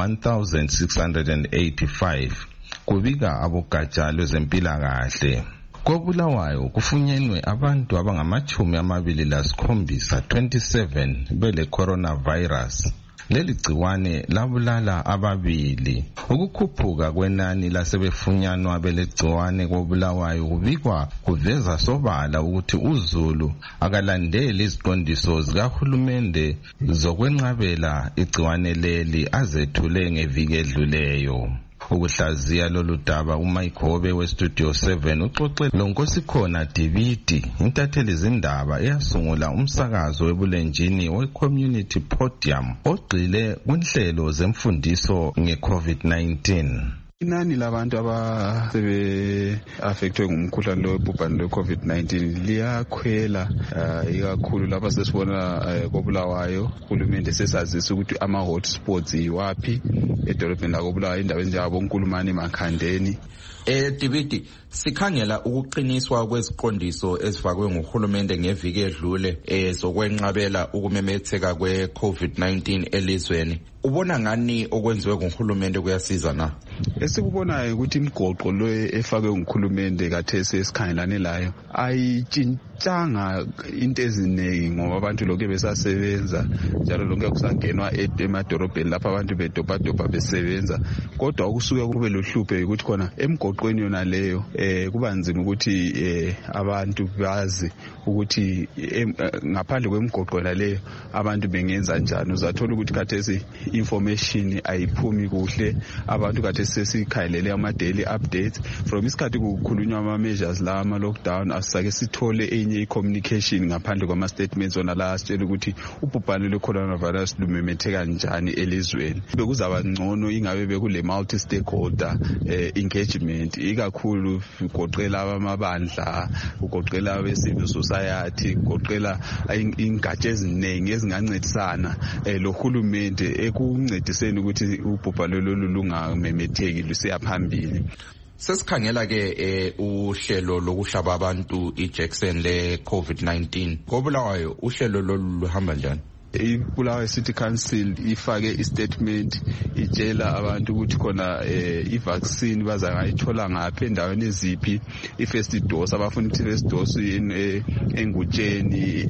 1,685 kubika abogatsha lwezempilakahle. KoBulawayo kufunyenwe abantu abangama-27 27 bele coronavirus. Leli gciwane labulala ababili. Ukukhuphuka kwenani lasebefunyanwa belegciwane koBulawayo kubikwa kuveza sobala ukuthi uZulu akalandeli iziqondiso zikahulumende zokwenqabela igciwane leli azethule ngeviki edluleyo. Ukuhlaziya lolu daba uMayigobe weStudio 7 uxoxe loNkosikhona Dibidi, intatheli zindaba eyasungula umsakazo webulenjini we-Community Podium ogxile kunhlelo zemfundiso nge-COVID-19. Inani labantu abasebe-affectwe ngumkhuhlane wobhubhane lwe-COVID-19 liyakhwela, ikakhulu lapha sesibona koBulawayo uhulumende sesazisa ukuthi ama-hotspots yiwaphi edolobheni lakoBulawayo, endaweni njengaboNkulumane, Makhandeni. Dibidi, sikhangela ukuqiniswa kweziqondiso ezifakwe nguhulumende ngeviki edlule zokwenqabela ukumemetheka kwe-COVID-19 elizweni. Ubona ngani okwenziwe nguhulumende kuyasiza na? esikubonayo ukuthi imigoqo lo efakwe ngukhulumende kathesi esikhangelane layo ayitshintshanga into eziningi ngoba abantu lokho besasebenza njalo lonke kusangenwa emadorobheni lapha abantu bedobhadobha besebenza. Kodwa okusuke kube lohluphe ukuthi khona emgoqweni yona leyo kuba nzima ukuthi abantu bazi ukuthi ngaphandle kwemigoqo yona leyo abantu bengenza njani. Uzathola ukuthi kathesi information ayiphumi kuhle, abantu kathesi sesikhalele ama-daily updates from isikhathi kukhulunywa ama-measures la ama-lockdown asake sithole enye i-communication ngaphandle kwama-statements ona la asitshela ukuthi ubhubhane lwe-coronavirus lumemetheka njani elizweni. Bekuzaba ngcono ingabe bekule multi-stakeholder engagement, ikakhulu ugoqela amabandla, ugoqela abe-civil society, ugoqela ingatsha eziningi ezingancedisana lohulumende ekuncediseni ukuthi ubhubhane lolu lungamemetheki lusiya phambili. Sesikhangela ke uhlelo lokuhlaba abantu iJackson le COVID-19 koBulawayo, uhlelo lolu luhamba njani? iBulawayo City Council ifake istatement itshela abantu ukuthi khona ivaccine bazangayithola ngaphi endaweni eziphi, ifirst dose abafuna ifirst dose engutsheni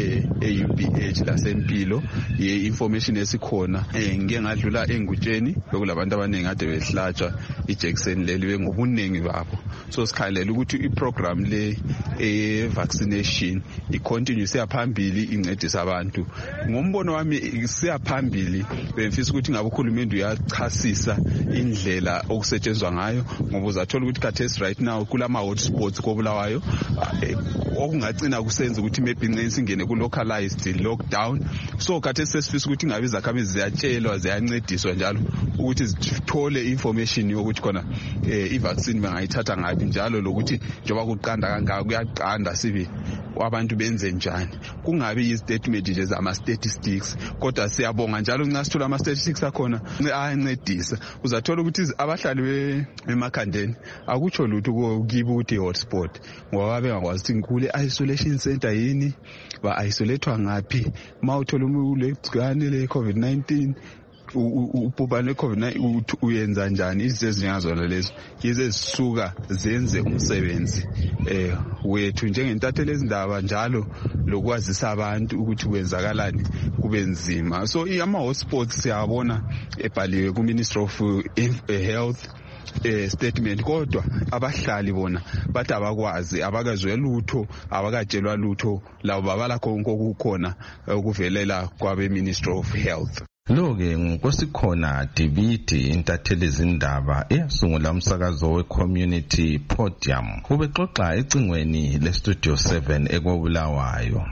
eUPH lasempilo information esikhona. Ngike ngadlula engutsheni lokulabantu abaningi ade behlatshwa iJackson leli ngobunengi babo, so sikhalela ukuthi iprogram le vaccination icontinue siyaphambili incedisa abantu. Ngombono wami siyaphambili, bemfisa ukuthi ngabe ukhulumende uyachasisa indlela okusetshenzwa ngayo ngoba uzathola ukuthi kathesi right now kulama hotspots koBulawayo okungagcina kusenza ukuthi maybe incense ingene ku localized lockdown. So kathesi sesifisa ukuthi ngabe izakhamizi ziyatshelwa ziyancediswa njalo ukuthi zithole information yokuthi khona ivaccine bangayithatha ngapi njalo lokuthi njoba kuqanda kangaka kuyaqanda sibi abantu benze njani, kungabi istatement nje zama statistics. Kodwa siyabonga njalo nxa sithola ama statistics akhona ayancedisa. Uzathola ukuthi abahlali bemakhandeni akutsho lutho kibo ukuthi hotspot ngoba bengakwazi ukuthi kule isolation center yini, ba isolate ngaphi. Mawuthola ulegcikwane le COVID-19 ubhubhane COVID-19 uyenza njani? Izinto lezo yize zisuka zenze umsebenzi wethu njengentatheli ezindaba njalo lokwazisa abantu ukuthi kwenzakalani kube nzima. So ama hotspots siyabona ebhaliwe ku Ministry of Health statement, kodwa abahlali bona bathi abakwazi, abakazwe lutho, abakatshelwa lutho, labo babala konke okukhona ukuvelela kwabe Ministry of Health. Lo-ke ngokosikhona Dibidi, intatheli zindaba eyasungula umsakazo we-Community Podium, ubexoxa ecingweni le-Studio 7 ekobulawayo.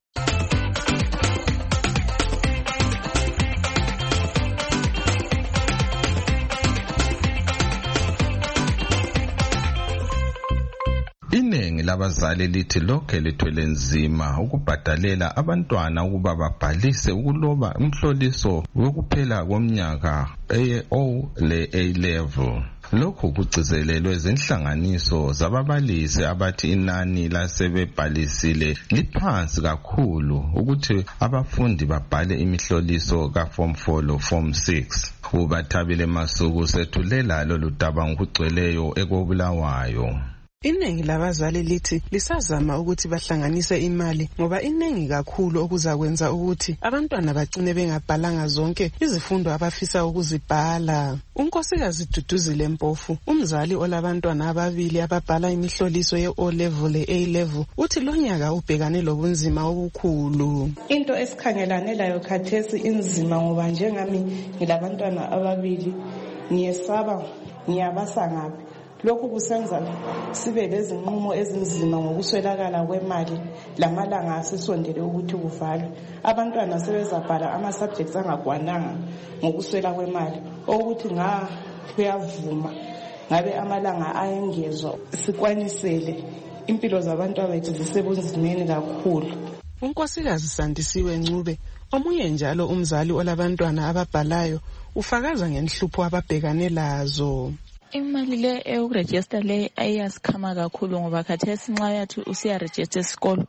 Iningi labazali lithi lokhe lithwele nzima ukubhadalela abantwana ukuba babhalise ukuloba umhloliso wokuphela komnyaka eye-O le-A level. Lokhu kugcizelelwe zinhlanganiso zababalisi abathi inani lasebebhalisile liphansi kakhulu ukuthi abafundi babhale imihloliso ka-Form 4 lo Form 6. UBathabile Masuku sethulela lolu daba ngokugcweleyo ekobulawayo. Iningi labazali lithi lisazama ukuthi bahlanganise imali ngoba iningi kakhulu okuzakwenza ukuthi abantwana bagcine bengabhalanga zonke izifundo abafisa ukuzibhala. Unkosikazi Duduzile Mpofu, umzali olabantwana ababili ababhala imihloliso ye-O level le-A level, uthi lo nyaka ubhekane lobunzima obukhulu. Into esikhangelane layo khathesi inzima ngoba njengami ngilabantwana ababili, ngiyesaba ngiyabasa ngaphi. Lokhu kusenza sibe lezinqumo ezinzima ngokuswelakala kwemali lamalanga asisondele ukuthi kuvalwe. Abantwana sebezabhala ama-subjects angakwananga ngokuswela kwemali ukuthi kuyavuma ngabe amalanga ayengezwa sikwanisele impilo zabantwana bethu zisebunzimeni kakhulu. Unkosikazi Sandisiwe Ncube, omunye njalo umzali olabantwana ababhalayo, ufakaza ngenhlupho ababhekane lazo. Imali le eyokurejista le ayasikhama kakhulu ngoba khathesi nxa yathi usiyaregister isikolo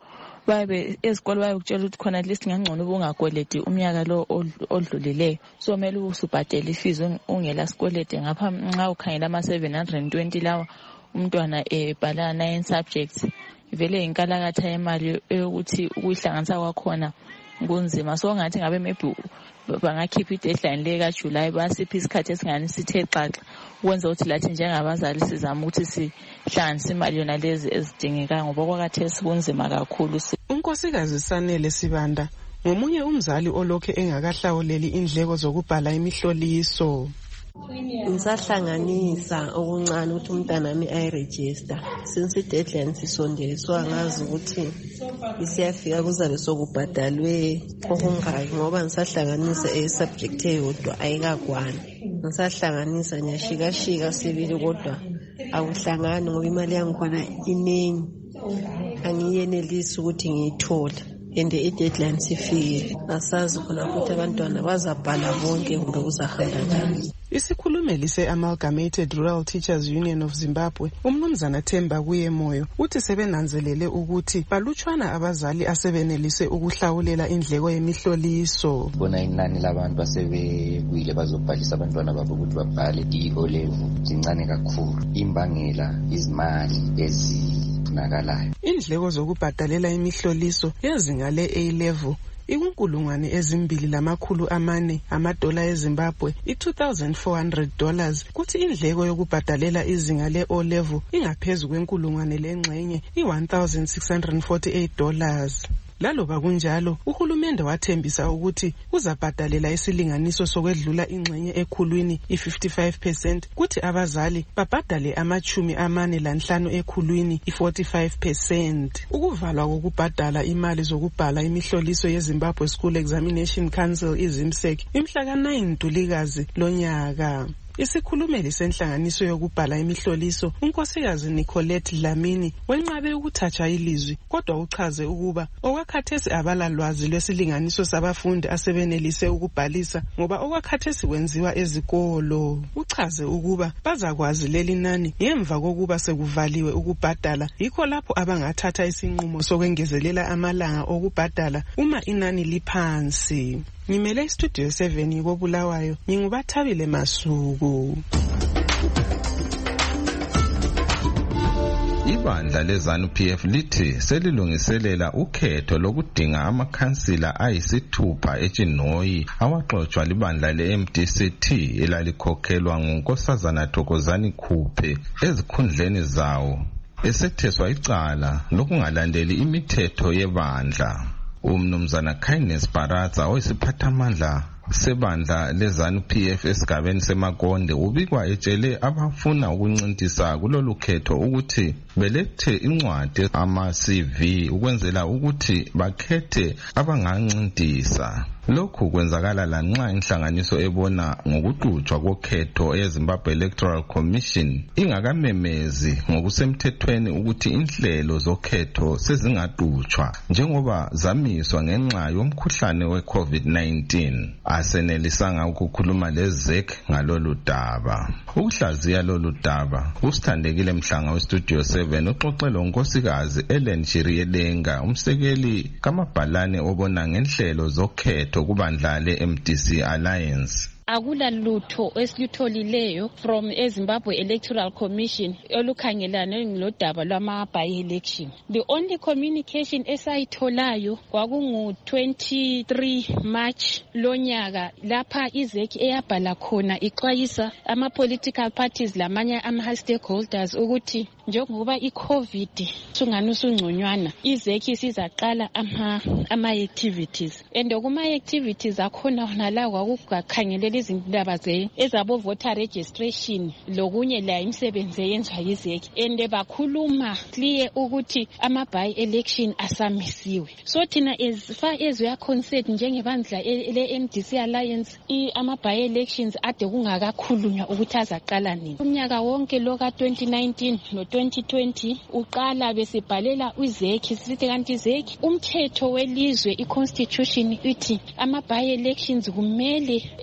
babe ezikole bayokutshela ukuthi khona at least ngangcono ubungakweleti umnyaka lo odlulileyo, so kumele usubhadele ifees ungela sikweleti. Ngapha nxa ukhangela ama-720 lawa umntwana ebhala 9 subjects, vele inkalakatha yemali yokuthi ukuyihlanganisa kwakhona kunzima. So ngathi ngabe maybe bangakhipha i-deadline le kaJuly, basipha isikhathi esingani sithe xaxa, ukwenza ukuthi lathi njengabazali sizama ukuthi sihlanganise imali yona lezi ezidingekayo, ngoba kwakhathesi kunzima kakhulu. uNkosikazi Sanele Sibanda ngomunye umzali olokhe engakahlawuleli indleko zokubhala imihloliso. Ngisahlanganisa okuncane ukuthi umntanami ayiregister, since i-deadline sisondele, so angazi ukuthi isiyafika kuzabe sokubhadalwe okungaki, ngoba ngisahlanganisa subject eyodwa ayikakwani. Ngisahlanganisa nyashikashika sibili kodwa akuhlangani ngoba imali yangikhona iningi, angiyenelisi ukuthi ngiyithole. And i-deadline sifike, asazi khona ukuthi abantwana bazabhala bonke kumbe kuzahamba njani. Isikhulumeli se-Amalgamated Rural Teachers Union of Zimbabwe, umnumzana Themba Kuyemoyo, uthi sebenanzelele ukuthi balutshwana abazali asebenelise ukuhlawulela indleko yemihloliso. Bona inani labantu basebekuyile bazobhalisa abantwana babo ukuthi babhale i-O level zincane kakhulu. Imbangela izimali ezinakalayo. Indleko zokubhadalela imihloliso yezinga le-A level $2,400 amadola eZimbabwe, $2,400, kuthi indleko yokubhadalela izinga le-O level ingaphezu kwenkulungwane lengxenye $1,648. Laloba kunjalo, uhulumende wathembisa ukuthi uzabhadalela isilinganiso sokwedlula ingxenye ekhulwini i-55%, kuthi abazali babhadale $45 ekhulwini i-45%. Ukuvalwa kokubhadala imali zokubhala imihloliso yeZimbabwe School Examination Council izimsek imhla ka-9 Ntulikazi lonyaka. Isikhulumeli senhlanganiso yokubhala imihloliso, uNkosikazi Nicolette Dlamini, wenqabe ukuthatha ilizwi, kodwa uchaze ukuba okwakhathesi abalalwazi lwesilinganiso sabafundi asebenelise ukubhalisa ngoba okwakhathesi kwenziwa ezikolo. Uchaze ukuba bazakwazi leli nani ngemva kokuba sekuvaliwe ukubhadala, yikho lapho abangathatha isinqumo sokwengezelela amalanga okubhadala uma inani liphansi. Ngimele Studio 7 koBulawayo, nginguBathabile Masuku. Ibandla leZANU-PF lithi selilungiselela ukhetho lokudinga amakhansila ayisithupha eChinoyi awaxotsha libandla le-MDCT elalikhokhelwa nguNkosazana Thokozani Khuphe ezikhundleni zawo esetheswa icala lokungalandeli imithetho yebandla. Umnumzana Kindness Baraza oyisiphathamandla sebandla leZANU-PF esigabeni seMakonde ubikwa etshele abafuna ukuncintisa kulolu khetho ukuthi belethe incwadi ama-CV ukwenzela ukuthi bakhethe abangancintisa. Lokhu kwenzakala lanxa inhlanganiso ebona ngokuqhutshwa kokhetho eZimbabwe Electoral Commission ingakamemezi ngokusemthethweni ukuthi inhlelo zokhetho sezingaqhutshwa njengoba zamiswa ngenxa yomkhuhlane we-COVID-19. Asenelisanga ukukhuluma leZEC ngalolu daba. Ukuhlaziya lolu daba, uSithandekile Mhlanga weStudio 7 uxoxela uNkosikazi Ellen Chiriyelenga, umsekeli kamabhalane obona ngenhlelo zokhetho kubandla le-MDC Alliance. Akula lutho esilitholileyo from eZimbabwe Electoral Commission olukhangelane lodaba lwama-by-election. The only communication esayitholayo kwakungu-23 March lonyaka lapha iZEC eyabhala khona ixwayisa ama-political parties lamanye ama-stakeholders ukuthi njengoba i-COVID sungani usungconywana, iZEC sizaqala ama-activities and kuma-activities akhona nala kwakukhangelela izindaba ezabo voter registration lokunye la imisebenzi eyenzwa yiZEC and bakhuluma clear ukuthi ama-by-election asamisiwe. So thina as far as we are concerned njengebandla le-MDC Alliance ama-by-elections ade kungakakhulunywa ukuthi azaqala nini. Umnyaka wonke lo ka-2019 no-2020 uqala besibhalela iZEC sithi kanti iZEC umthetho welizwe i-constitution ithi ama-by-elections kumele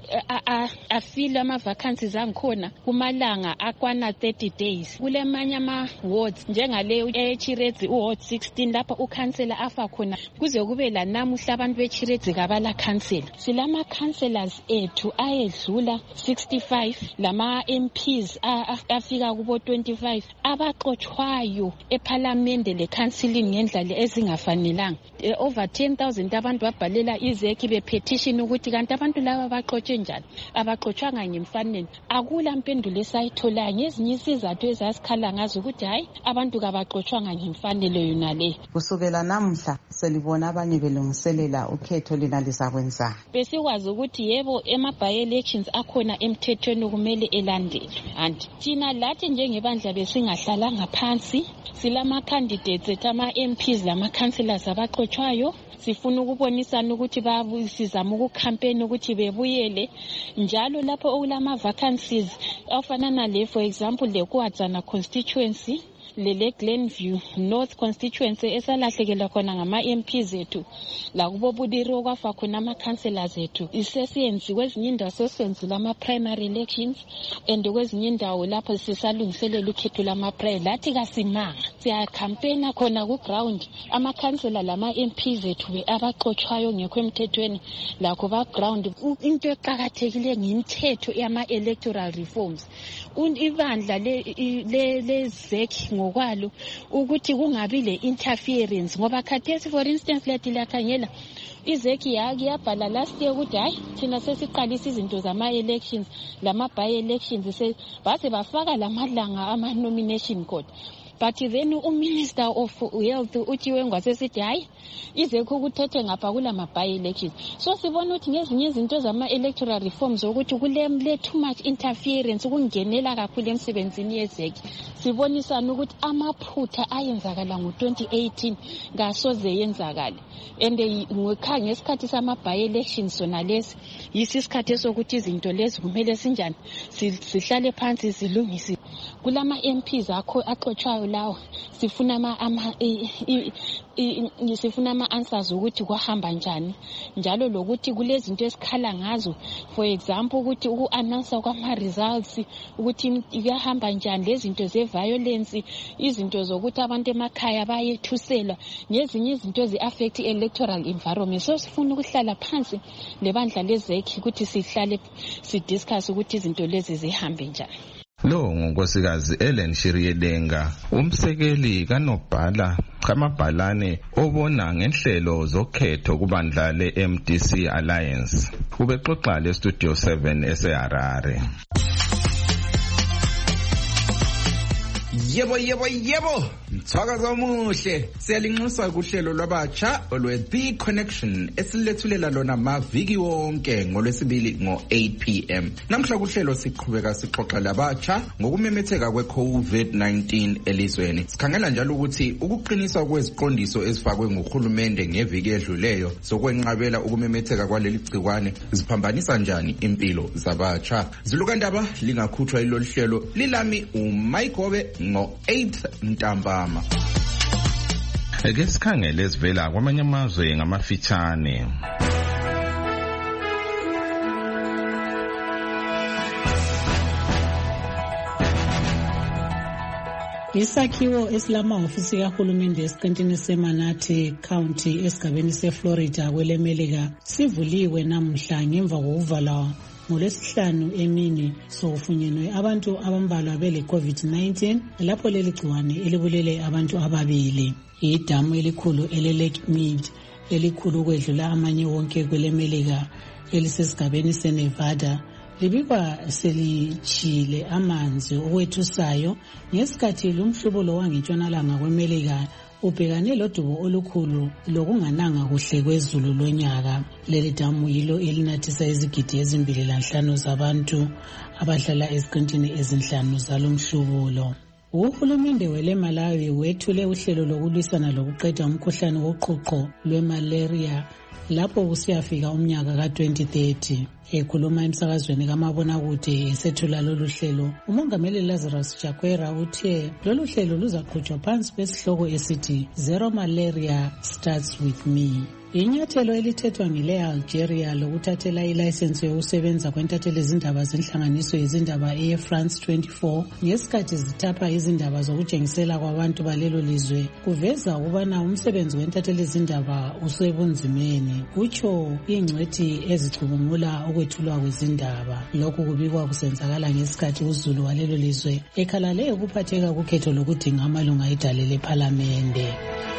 afile ama-vacancies angikhona kumalanga akwana 30 days. Kulemanye ama-wards njengaleyo eChiredzi uward 16 lapha ukhansela afa khona kuze kube lanamuhla abantu beChiredzi kabala khansela. Silama-councillors ethu ayedlula 65 lama-MPs afika kubo 25 abaxotshwayo ephalamende le-counseling ngendlela ezingafanelanga. Over 10,000 abantu babhalela izeki bepetition ukuthi kanti abantu laba baxotshwe njani, abaxotshwanga ngemfanelo. Akula mpendulo esayitholayo ngezinye isizathu ezasikhala ngazo ukuthi hayi abantu kabaxotshwanga ngemfanelo yona le. Kusukela namhla selibona abanye belungiselela ukhetho lina lizakwenza. Besikwazi ukuthi yebo ema-by-elections akhona emthethweni kumele elandelwe. And thina lathi njengebandla besingahlalanga phansi, silama-candidates ethu ama-MPs lama-councillors abaxotshwayo. Sifuna ukubonisana ukuthi sizama ukukhampeni ukuthi bebuyele njalo lapho okulama-vacancies afana nale, for example le Kuwadzana constituency, lele Glenview North constituency esalahlekela khona ngama-MPs ethu la kubo Budiro kwafa khona ama-councillors ethu. Isesiyenzi kwezinye indawo sesenzile ama-primary elections and kwezinye indawo lapho sisalungiselela ukhetho lama-primary. Lathi kasimanga siyakhampena khona ku-ground ama-councillor lama-MPs ethu abaxotshwayo ngekho emthethweni lakho ba-ground. Into eqakathekile ngemithetho yama-electoral reforms. Ibandla lezeki ngokwalo ukuthi kungabi le interference ngoba khathesi for instance lethi lakhangela izeki yabhala last year ukuthi hayi thina sesiqalisa izinto zama-elections lama-by-elections base bafaka lamalanga ama-nomination code. But then uMinister of Health uThiwe Ngwasesithi hayi izekho ukuthethe ngapha kulama by-elections. So sibona ukuthi ngezinye izinto zama-electoral reforms ukuthi kule too much interference kungenela kakhulu emsebenzini yezeki. Sibonisana ukuthi amaphutha ayenzakala ngo-2018 ngasoze yenzakale. And ngikhange ngesikhathi sama-by-elections sona lesi yisi isikhathi sokuthi izinto lezi kumele sinjani sihlale phansi silungise. Kulama MPs akho axotshwayo lawo sifuna ama-answers ukuthi kwahamba njani njalo lokuthi kulezinto esikhala ngazo, for example ukuthi uku-announce kwama-results ukuthi kuyahamba njani, lezinto ze-violence, izinto zokuthi abantu emakhaya bayethuselwa nezinye izinto ezi-affect electoral environment. So sifuna ukuhlala phansi lebandla lezeki ukuthi sihlale sidiscuss ukuthi izinto lezi zihambe njani. Lo ngunkosikazi Ellen Shiriyedenga, umsekeli kanobhala kaMabhalane obona ngenhlelo zokhetho kubandla le-MDC Alliance. Ubexoxa le-Studio 7 eseHarare. Yebo mthakazo omuhle siyalinxusa kuhlelo lwabatsha olwe-The Connection esilethulela lona maviki wonke ngolwesibili ngo-8 p.m. Namhla kuhlelo siqhubeka sixoxa labatsha ngokumemetheka kwe-COVID-19 elizweni. Sikhangela njalo ukuthi ukuqiniswa kweziqondiso ezifakwe nguhulumende ngeviki edluleyo sokwenqabela ukumemetheka kwaleli gciwane ziphambanisa njani impilo zabatsha. Zilukandaba lingakhutshwa ilolu hlelo lilami uMayigobe ngo-8 ntambama. Ake sikhangele ezivela kwamanye amazwe ngamafitshane. Isakhiwo esilamahhovisi kahulumende esiqintini seManatee County esigabeni seFlorida kwelemelika sivuliwe namhla ngemva kokuvalwa ngolwesihlanu emini sokufunyenwe abantu abambalwa bele-COVID-19 lapho leli gciwane elibulele abantu ababili. Idamu elikhulu ele-Lake Mead elikhulu ukwedlula amanye wonke kwelemelika elisesigabeni seNevada libikwa selitshile amanzi okwethusayo ngesikhathi lumhlubulo wangentshonalanga kwemelika ubhekane lodubo olukhulu lokungananga kuhle kwezulu lonyaka. Leli damu yilo elinathisa izigidi 2.5 zabantu abahlala eziqintini ezinhlanu zalomhlubulo. Uhulumende weleMalawi wethule uhlelo lokulwisana lokuqeda umkhuhlane woqhuqho lwemalaria lapho kusiyafika umnyaka ka-2030. Ekhuluma emsakazweni kamabonakude esethula lolu hlelo, umongameli Lazarus Chakwera uthe lolu hlelo luzaqhutshwa phansi kwesihloko esithi Zero Malaria Starts With Me. Inyathelo elithethwa ngile Algeria lokuthathela ilayisensi yokusebenza kwentatheli izindaba zenhlanganiso yezindaba eFrance 24 ngesikhathi zithapha izindaba zokujengisela kwabantu balelo lizwe kuveza ukubana umsebenzi wentatheli izindaba usebunzimeni, kutsho ingcwethi ezicubungula ukwethulwa kwezindaba. Lokhu kubikwa kusenzakala ngesikhathi uzulu walelo lizwe ekhalale ukuphatheka kukhetho lokudinga amalunga edale lephalamende.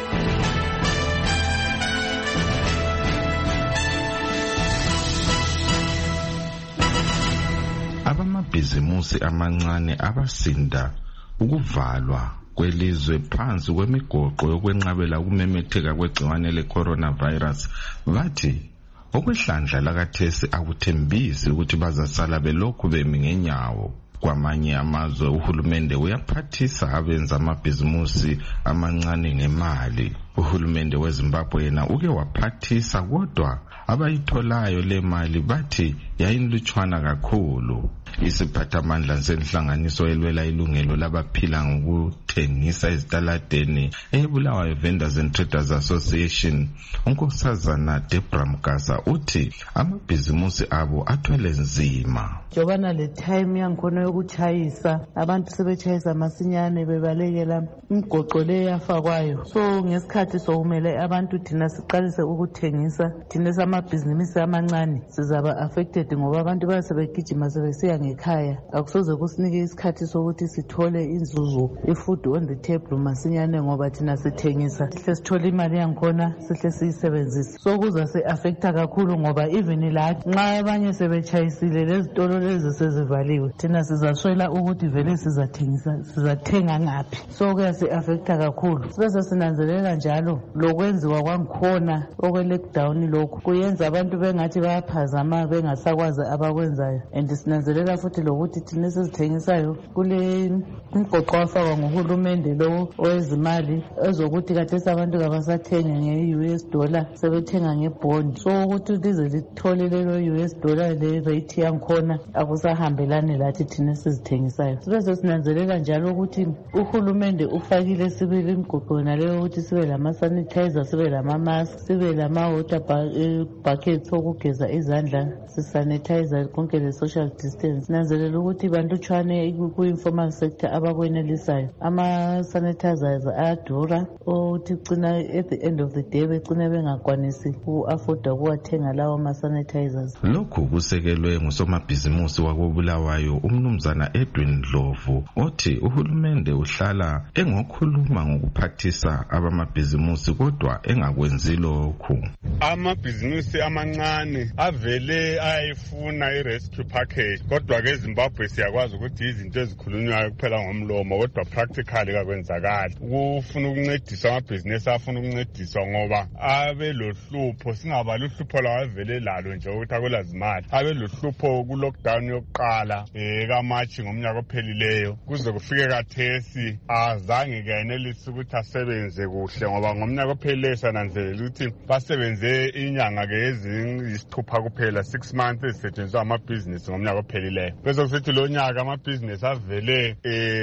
Abamabhizimusi amancane abasinda ukuvalwa kwelizwe phansi kwemigoqo yokwenqabela ukumemetheka kwegciwane le-coronavirus bathi okwehlandla lakathesi akuthembisi ukuthi bazasala belokhu bemi ngenyawo. Kwamanye amazwe uhulumende uyaphathisa abenza amabhizimusi amancane ngemali. Uhulumende weZimbabwe yena uke waphathisa kodwa abayitholayo le mali bathi yayinlutshwana kakhulu. Isiphathamandla senhlanganiso elwela ilungelo labaphila ngokuthengisa ezitaladeni eBulawayo Vendors and Traders Association, unkosazana Debra Mgasa uthi amabhizimusi abo athwele nzima. Jobana le time yangikhona yokuchayisa abantu sebechayisa masinyane bebalekela imgoqo le yafakwayo. So ngesikhathi sokumele abantu thina siqalise ukuthengisa, thina samabhizinisi amancane sizaba affected ngoba abantu basebegijima sebesiya ngekhaya. Akusoze kusinike isikhathi sokuthi sithole inzuzo ifood on the table masinyane ngoba thina sithengisa sihle sithole imali yangikhona sihle siyisebenzise. So kuza se-affecta kakhulu ngoba even la nxa abanye sebechayisile lezitolo lezi sezivaliwe thina sizaswela ukuthi vele sizathenga ngaphi. So kuyasi-affecta kakhulu. Sibese sinanzelela njalo lokwenziwa kwangikhona okwe-lockdown lokhu kuyenza abantu bengathi bayaphazama bengasakwazi abakwenzayo, and sinanzelela futhi lokuthi thina esizithengisayo kule umgoqo wafakwa nguhulumende lo owezimali ezokuthi kathesi abantu kabasathenga nge-US dollar sebethenga ngebond. So ukuthi lize lithole lelo US dollar le rate yangikhona akusahambelani lathi thina esizithengisayo. Sibese sinanzelela njalo ukuthi uhulumende ufakile sibili imgoqo naleyo ukuthi sibe lama-sanitizer, sibe lama-mask, sibe lama-water buckets okugeza izandla, sisanitizer konke le-social distance. Sinanzelela ukuthi bantutshwane ku-informal sector abakwenelisayo. Ama-sanitizers ayadura ukuthi cina at the end of the day becine bengakwanisi ku-afforda ukuwathenga lawo ma-sanitizers. Lokhu kusekelwe ngusomabhizimusi wakobulawayo umnumzana Edwin Dlovu othi uhulumende uhlala engokhuluma ngokuphathisa abamabhizimusi kodwa engakwenzi lokhu. Amabhizimusi amancane avele ayifuna i-rescue package kodwa ke eZimbabwe siyakwazi ukuthi izinto ezikhulunywayo kuphela ngomlomo kodwa practically kakwenzakali. Kufuna ukuncediswa amabhizinesi afuna ukuncediswa ngoba abe lohlupho, singabali uhlupho lawavele lalo nje ukuthi akulazimali. Abe lohlupho ku-lockdown yokuqala kaMarch ngomnyaka ophelileyo kuze kufike kathesi azange kayenelisi ukuthi asebenze kuhle ngoba ngomnyaka ophelileyo sananzelela ukuthi basebenze inyanga ke eziyisithupha kuphela 6 months ezisetshenziswa amabhizinesi ngomnyaka ophelileyo. Bese kusithi lo nyaka amabhizinesi avele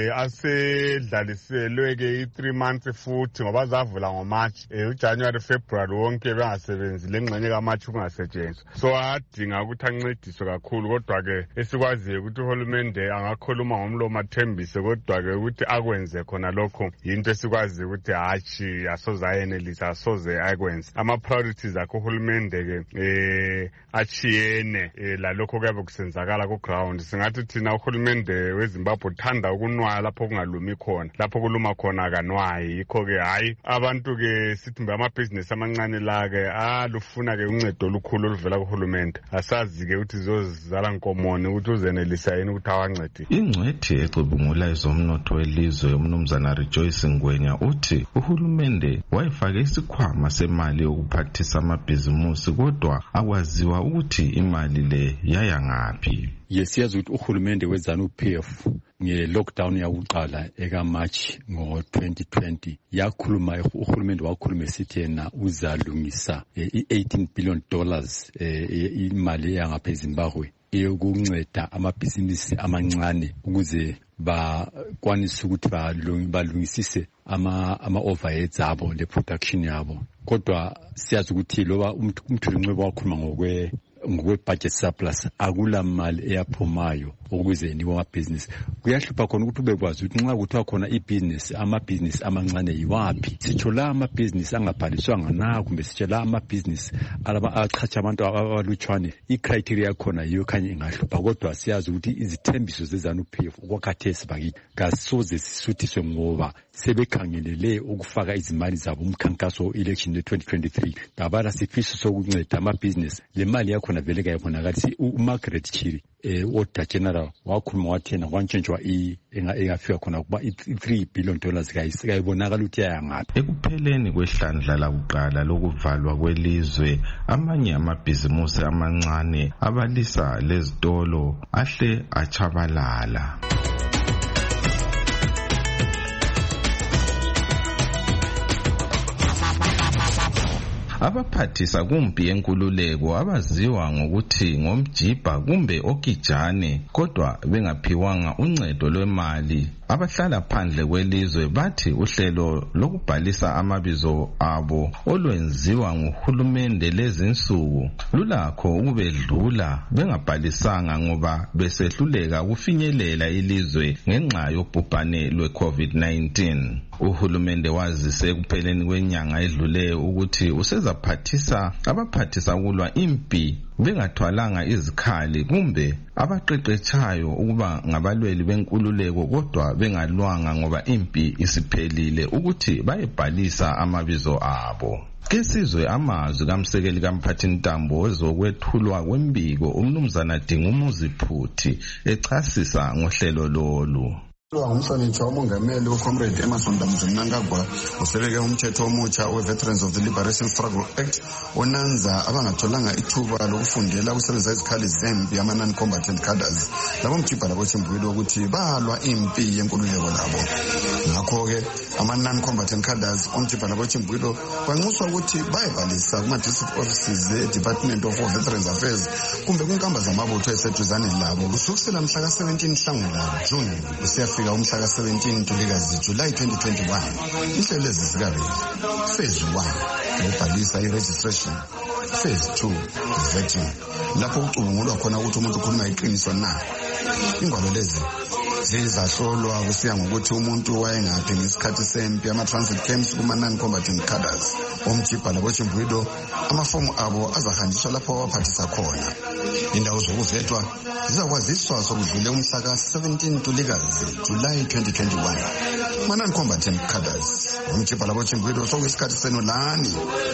asedlaliselwe ke i3 months futhi ngoba zavula ngoMarch uJanuary February wonke bengasebenzi lengxenye kaMarch kungasetshenziswa. So adinga ukuthi ancediswe kakhulu kodwa ke esikwaziyo ukuthi uhulumende angakhuluma ngomlomo athembise kodwa ke ukuthi akwenze khona lokho into esikwaziyo ukuthi hachi asoze ayenelisa asoze akwenze. Ama-priorities akho uhulumende ke achiyene lalokho kuyabe kusenzakala ku-ground. Singathi thina uhulumende weZimbabwe uthanda ukunwaya lapho kungalumi khona, lapho kuluma khona akanwayi. Yikho ke hayi abantu ke sithi amabhizinesi amancane la ke alufuna ke uncedo olukhulu oluvela kuhulumende. Asazi ke ukuthi zozizala nkomoni ukuthi uzenelisa yini ukuthi awancede. Ingcwethi ecubungula ezomnotho welizwe umnumzana Rejoice Ngwenya uthi uhulumende wayefake isikhwama semali yokuphathisa amabhizimusi kodwa akwaziwa ukuthi imali le yaya ngaphi. Yesiyazi ukuthi uhulumende weZANU-PF nge-lockdown yakuqala eka-March ngo-2020 yakhuluma uhulumende wakhuluma esithi yena uzalungisa i-$18 billion imali yangapha eZimbabwe eyokunceda amabhizinisi amancane ukuze bakwanise ukuthi balungisise ama-overheads abo le-production yabo. Kodwa siyazi ukuthi loba umthethonqubo wakhuluma ngokwe-budget surplus akula mali eyaphumayo ukuze nibo amabhizinisi. Kuyahlupha khona ukuthi ubekwazi ukuthi nxa kuthiwa khona amabhizinisi amancane yiwaphi. Sitsho la amabhizinisi angabhaliswanga na kumbe sitsho la amabhizinisi achatsha abantu abalutshwane. I-criteria yakhona yiyo khanye ingahlupha, kodwa siyazi ukuthi izithembiso ze-ZANU-PF okwakhathesi bakithi kasoze sisuthiswe ngoba sebekhangelele ukufaka izimali zabo umkhankaso we-election le-2023. Dabala sifiso sokunceda amabhizinisi. Le mali yakhona vele kayibonakali. uMargaret Chiri Auditor General wakhuluma wathi yena kwantshintshwa engafika khona ukuba $3 billion kayibonakala ukuthi yayangaphi. Ekupheleni kwehlandla lakuqala lokuvalwa kwelizwe, amanye amabhizimusi amancane abalisa lezitolo ahle achabalala. Abaphathisa kumpi yenkululeko abaziwa ngokuthi ngomjibha kumbe okijane kodwa bengaphiwanga uncedo lwemali abahlala phandle kwelizwe bathi uhlelo lokubhalisa amabizo abo olwenziwa nguhulumende lezinsuku lulakho ukubedlula bengabhalisanga ngoba besehluleka ukufinyelela ilizwe ngenxa yobhubhane lwe-COVID-19. Uhulumende wazise ekupheleni kwenyanga edluleyo ukuthi usezaphathisa abaphathisa ukulwa impi bengathwalanga izikhali kumbe abaqeqetshayo ukuba ngabalweli benkululeko kodwa bengalwanga ngoba impi isiphelile ukuthi bayebhalisa amabizo abo. Kesizwe amazwi kamsekeli kamphathintambo wezokwethulwa kwembiko umnumzana Dingumuzi Phuthi echasisa ngohlelo lolu. Umhlonitshwa umongameli uComrade Emmerson Mnangagwa usebeke umthetho omutsha we-Veterans of the Liberation Struggle Act onanza abangatholanga ithuba lokufundela ukusebenzisa izikhali zempi ama-non-combatant cadres labo mjibha labo Chimbuyilo ukuthi balwa impi yenkululeko labo. Ngakho-ke ama-non-combatant cadres omjibha labo Chimbuyilo banxuswa ukuthi bayebhalisa kuma-district offices e-Department of Veterans Affairs kumbe kunkamba zamabutho eseduzane labo kusukisela mhla ka-17 Nhlangula June kusiyafika umhla ka-17 Ntulikazi July 2021. Inhlelo lezi zikabili. Phase 1 ukubhalisa i-registration, Phase 2 vetting lapho kucubungulwa khona ukuthi umuntu ukhuluma iqiniso na. Ingwalo lezi zizahlolwa kusiya ngokuthi umuntu wayengaphi ngesikhathi sempi ama-transit camps kuma-non-combatant cadres omjibha labo Chimbuyilo amafomu abo azahanjiswa lapho abaphathisa khona. Indawo zokuvetwa zizakwaziswa sokudlule umhla ka-17 Ntulikazi July 2021. Ma-non-combatant cadres omjibha labo Chimbuyilo sokuyisikhathi senu lani.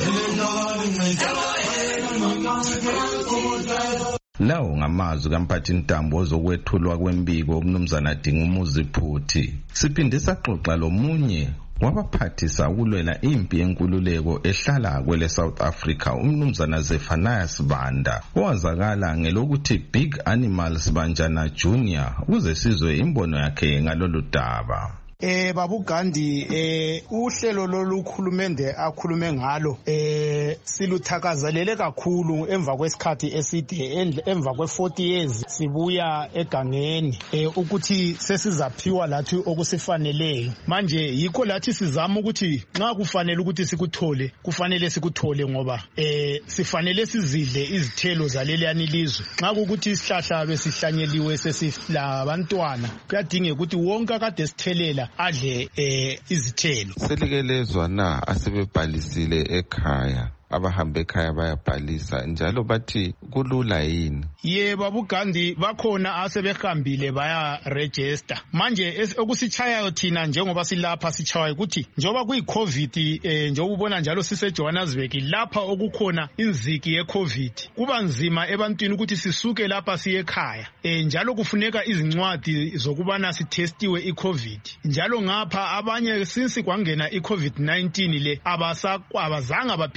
Lawo ngamazwi kamphathintambo wezokwethulwa kwembiko umnumzana Dingumuzi Phuthi. Siphinde saxoxa lomunye wabaphathisa ukulwela impi yenkululeko ehlala kwele South Africa umnumzana Zephaniah Banda owazakala ngelokuthi Big Animals Banjana Junior ukuze sizwe imbono yakhe ngalolu daba. Babu Gandhi uhlelo lolukhulumende akhulume ngalo siluthakazelele kakhulu emva kwesikhathi eside emva kwe40 years sibuya egangeni ukuthi sesizaphiwa lathi okusifaneleyo manje yikho lathi sizama ukuthi nxa kufanele ukuthi sikuthole kufanele sikuthole ngoba sifanele sizidle izithelo zaleliyani lizwe nxa ukuthi isihlahla besihlanyeliwe sesifla abantwana kuyadinga ukuthi wonke akade sithelela adle izithelo. Selikelezwa na asebebhalisile ekhaya abahambe ekhaya bayabhalisa njalo bathi kulula yini? Babu Gandhi bakhona asebehambile baya register. Manje okusichayayo thina njengoba silapha sichayayo ukuthi njoba kuyi-COVID njengoba ubona njalo sise-Johannesburg lapha okukhona inziki ye-COVID kuba nzima ebantwini ukuthi sisuke lapha siye ekhaya njalo kufuneka izincwadi zokubana sitestiwe i-COVID njalo ngapha abanye since kwangena i-COVID-19 le abazange baphinde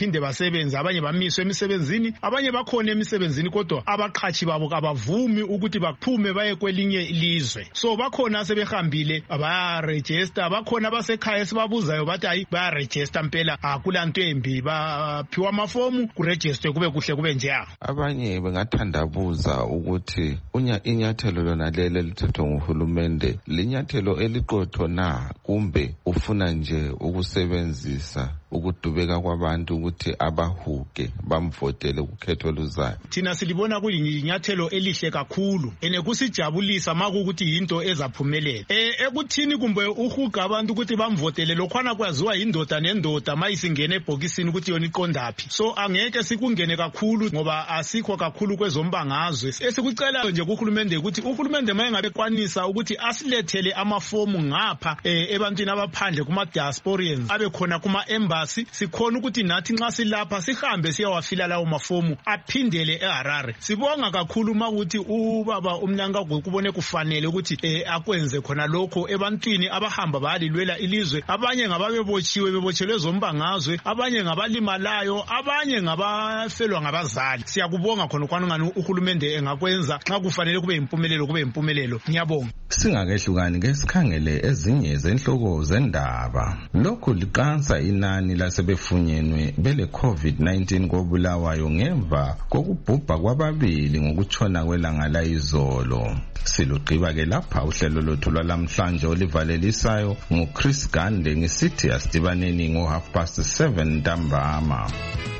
imisebenzi, abanye bamiswe emisebenzini, abanye bakhona emisebenzini kodwa abaqhashi babo kabavumi ukuthi baphume baye kwelinye ilizwe. So bakhona sebehambile bayaregister, bakhona basekhaya sibabuzayo bathi hayi bayaregister mpela akulanto embi, baphiwa amafomu kuregister kube kuhle kube njeya. Abanye bengathandabuza ukuthi inyathelo lona lelo lithethwe nguhulumende linyathelo eliqotho na kumbe ufuna nje ukusebenzisa ukudubeka kwabantu ukuthi abahuke bamvotele ukhetho luzayo. Thina silibona kuyinyathelo elihle kakhulu kusijabulisa makukuthi into ezaphumelela. Ekuthini kumbe uhuga abantu ukuthi bamvotele lokhwana kwaziwa indoda nendoda mayisingene ebhokisini ukuthi yona iqondaphi. So angeke sikungene kakhulu ngoba asikho kakhulu kwezombangazwe. Esikucela nje kuhulumende ukuthi uhulumende mayengabe kwanisa ukuthi asilethele amafomu ngapha ebantwini abaphandle kuma diasporians abe khona kuma embassy, sikhona ukuthi nathi nxa silapha sihambe siyawafila lawo mafomu aphindele eHarare. Sibonga kakhulu makuthi ubaba uMnangagwa kubone kufanele ukuthi akwenze khona lokho ebantwini abahamba bayalilwela ilizwe. Abanye bebotshelwe zombangazwe, abanye ngabalimalayo, abanye ngabafelwa ngabazali. Siyakubonga khona kwanungani uhulumende engakwenza nxa kufanele kube impumelelo. Ngiyabonga. Singakehlukani ngesikhangele ezinye zenhloko zendaba. Lokhu liqansa inani lasebefunyenwe bele COVID-19 kobulawayo ngemva kokubhubha kwababili ngokutshona kwelanga layizolo. Silugqiba ke lapha uhlelo lothu lwalamhlanje olivalelisayo nguChris Gande ngisithi asidibaneni ngo 7:30 ntambama.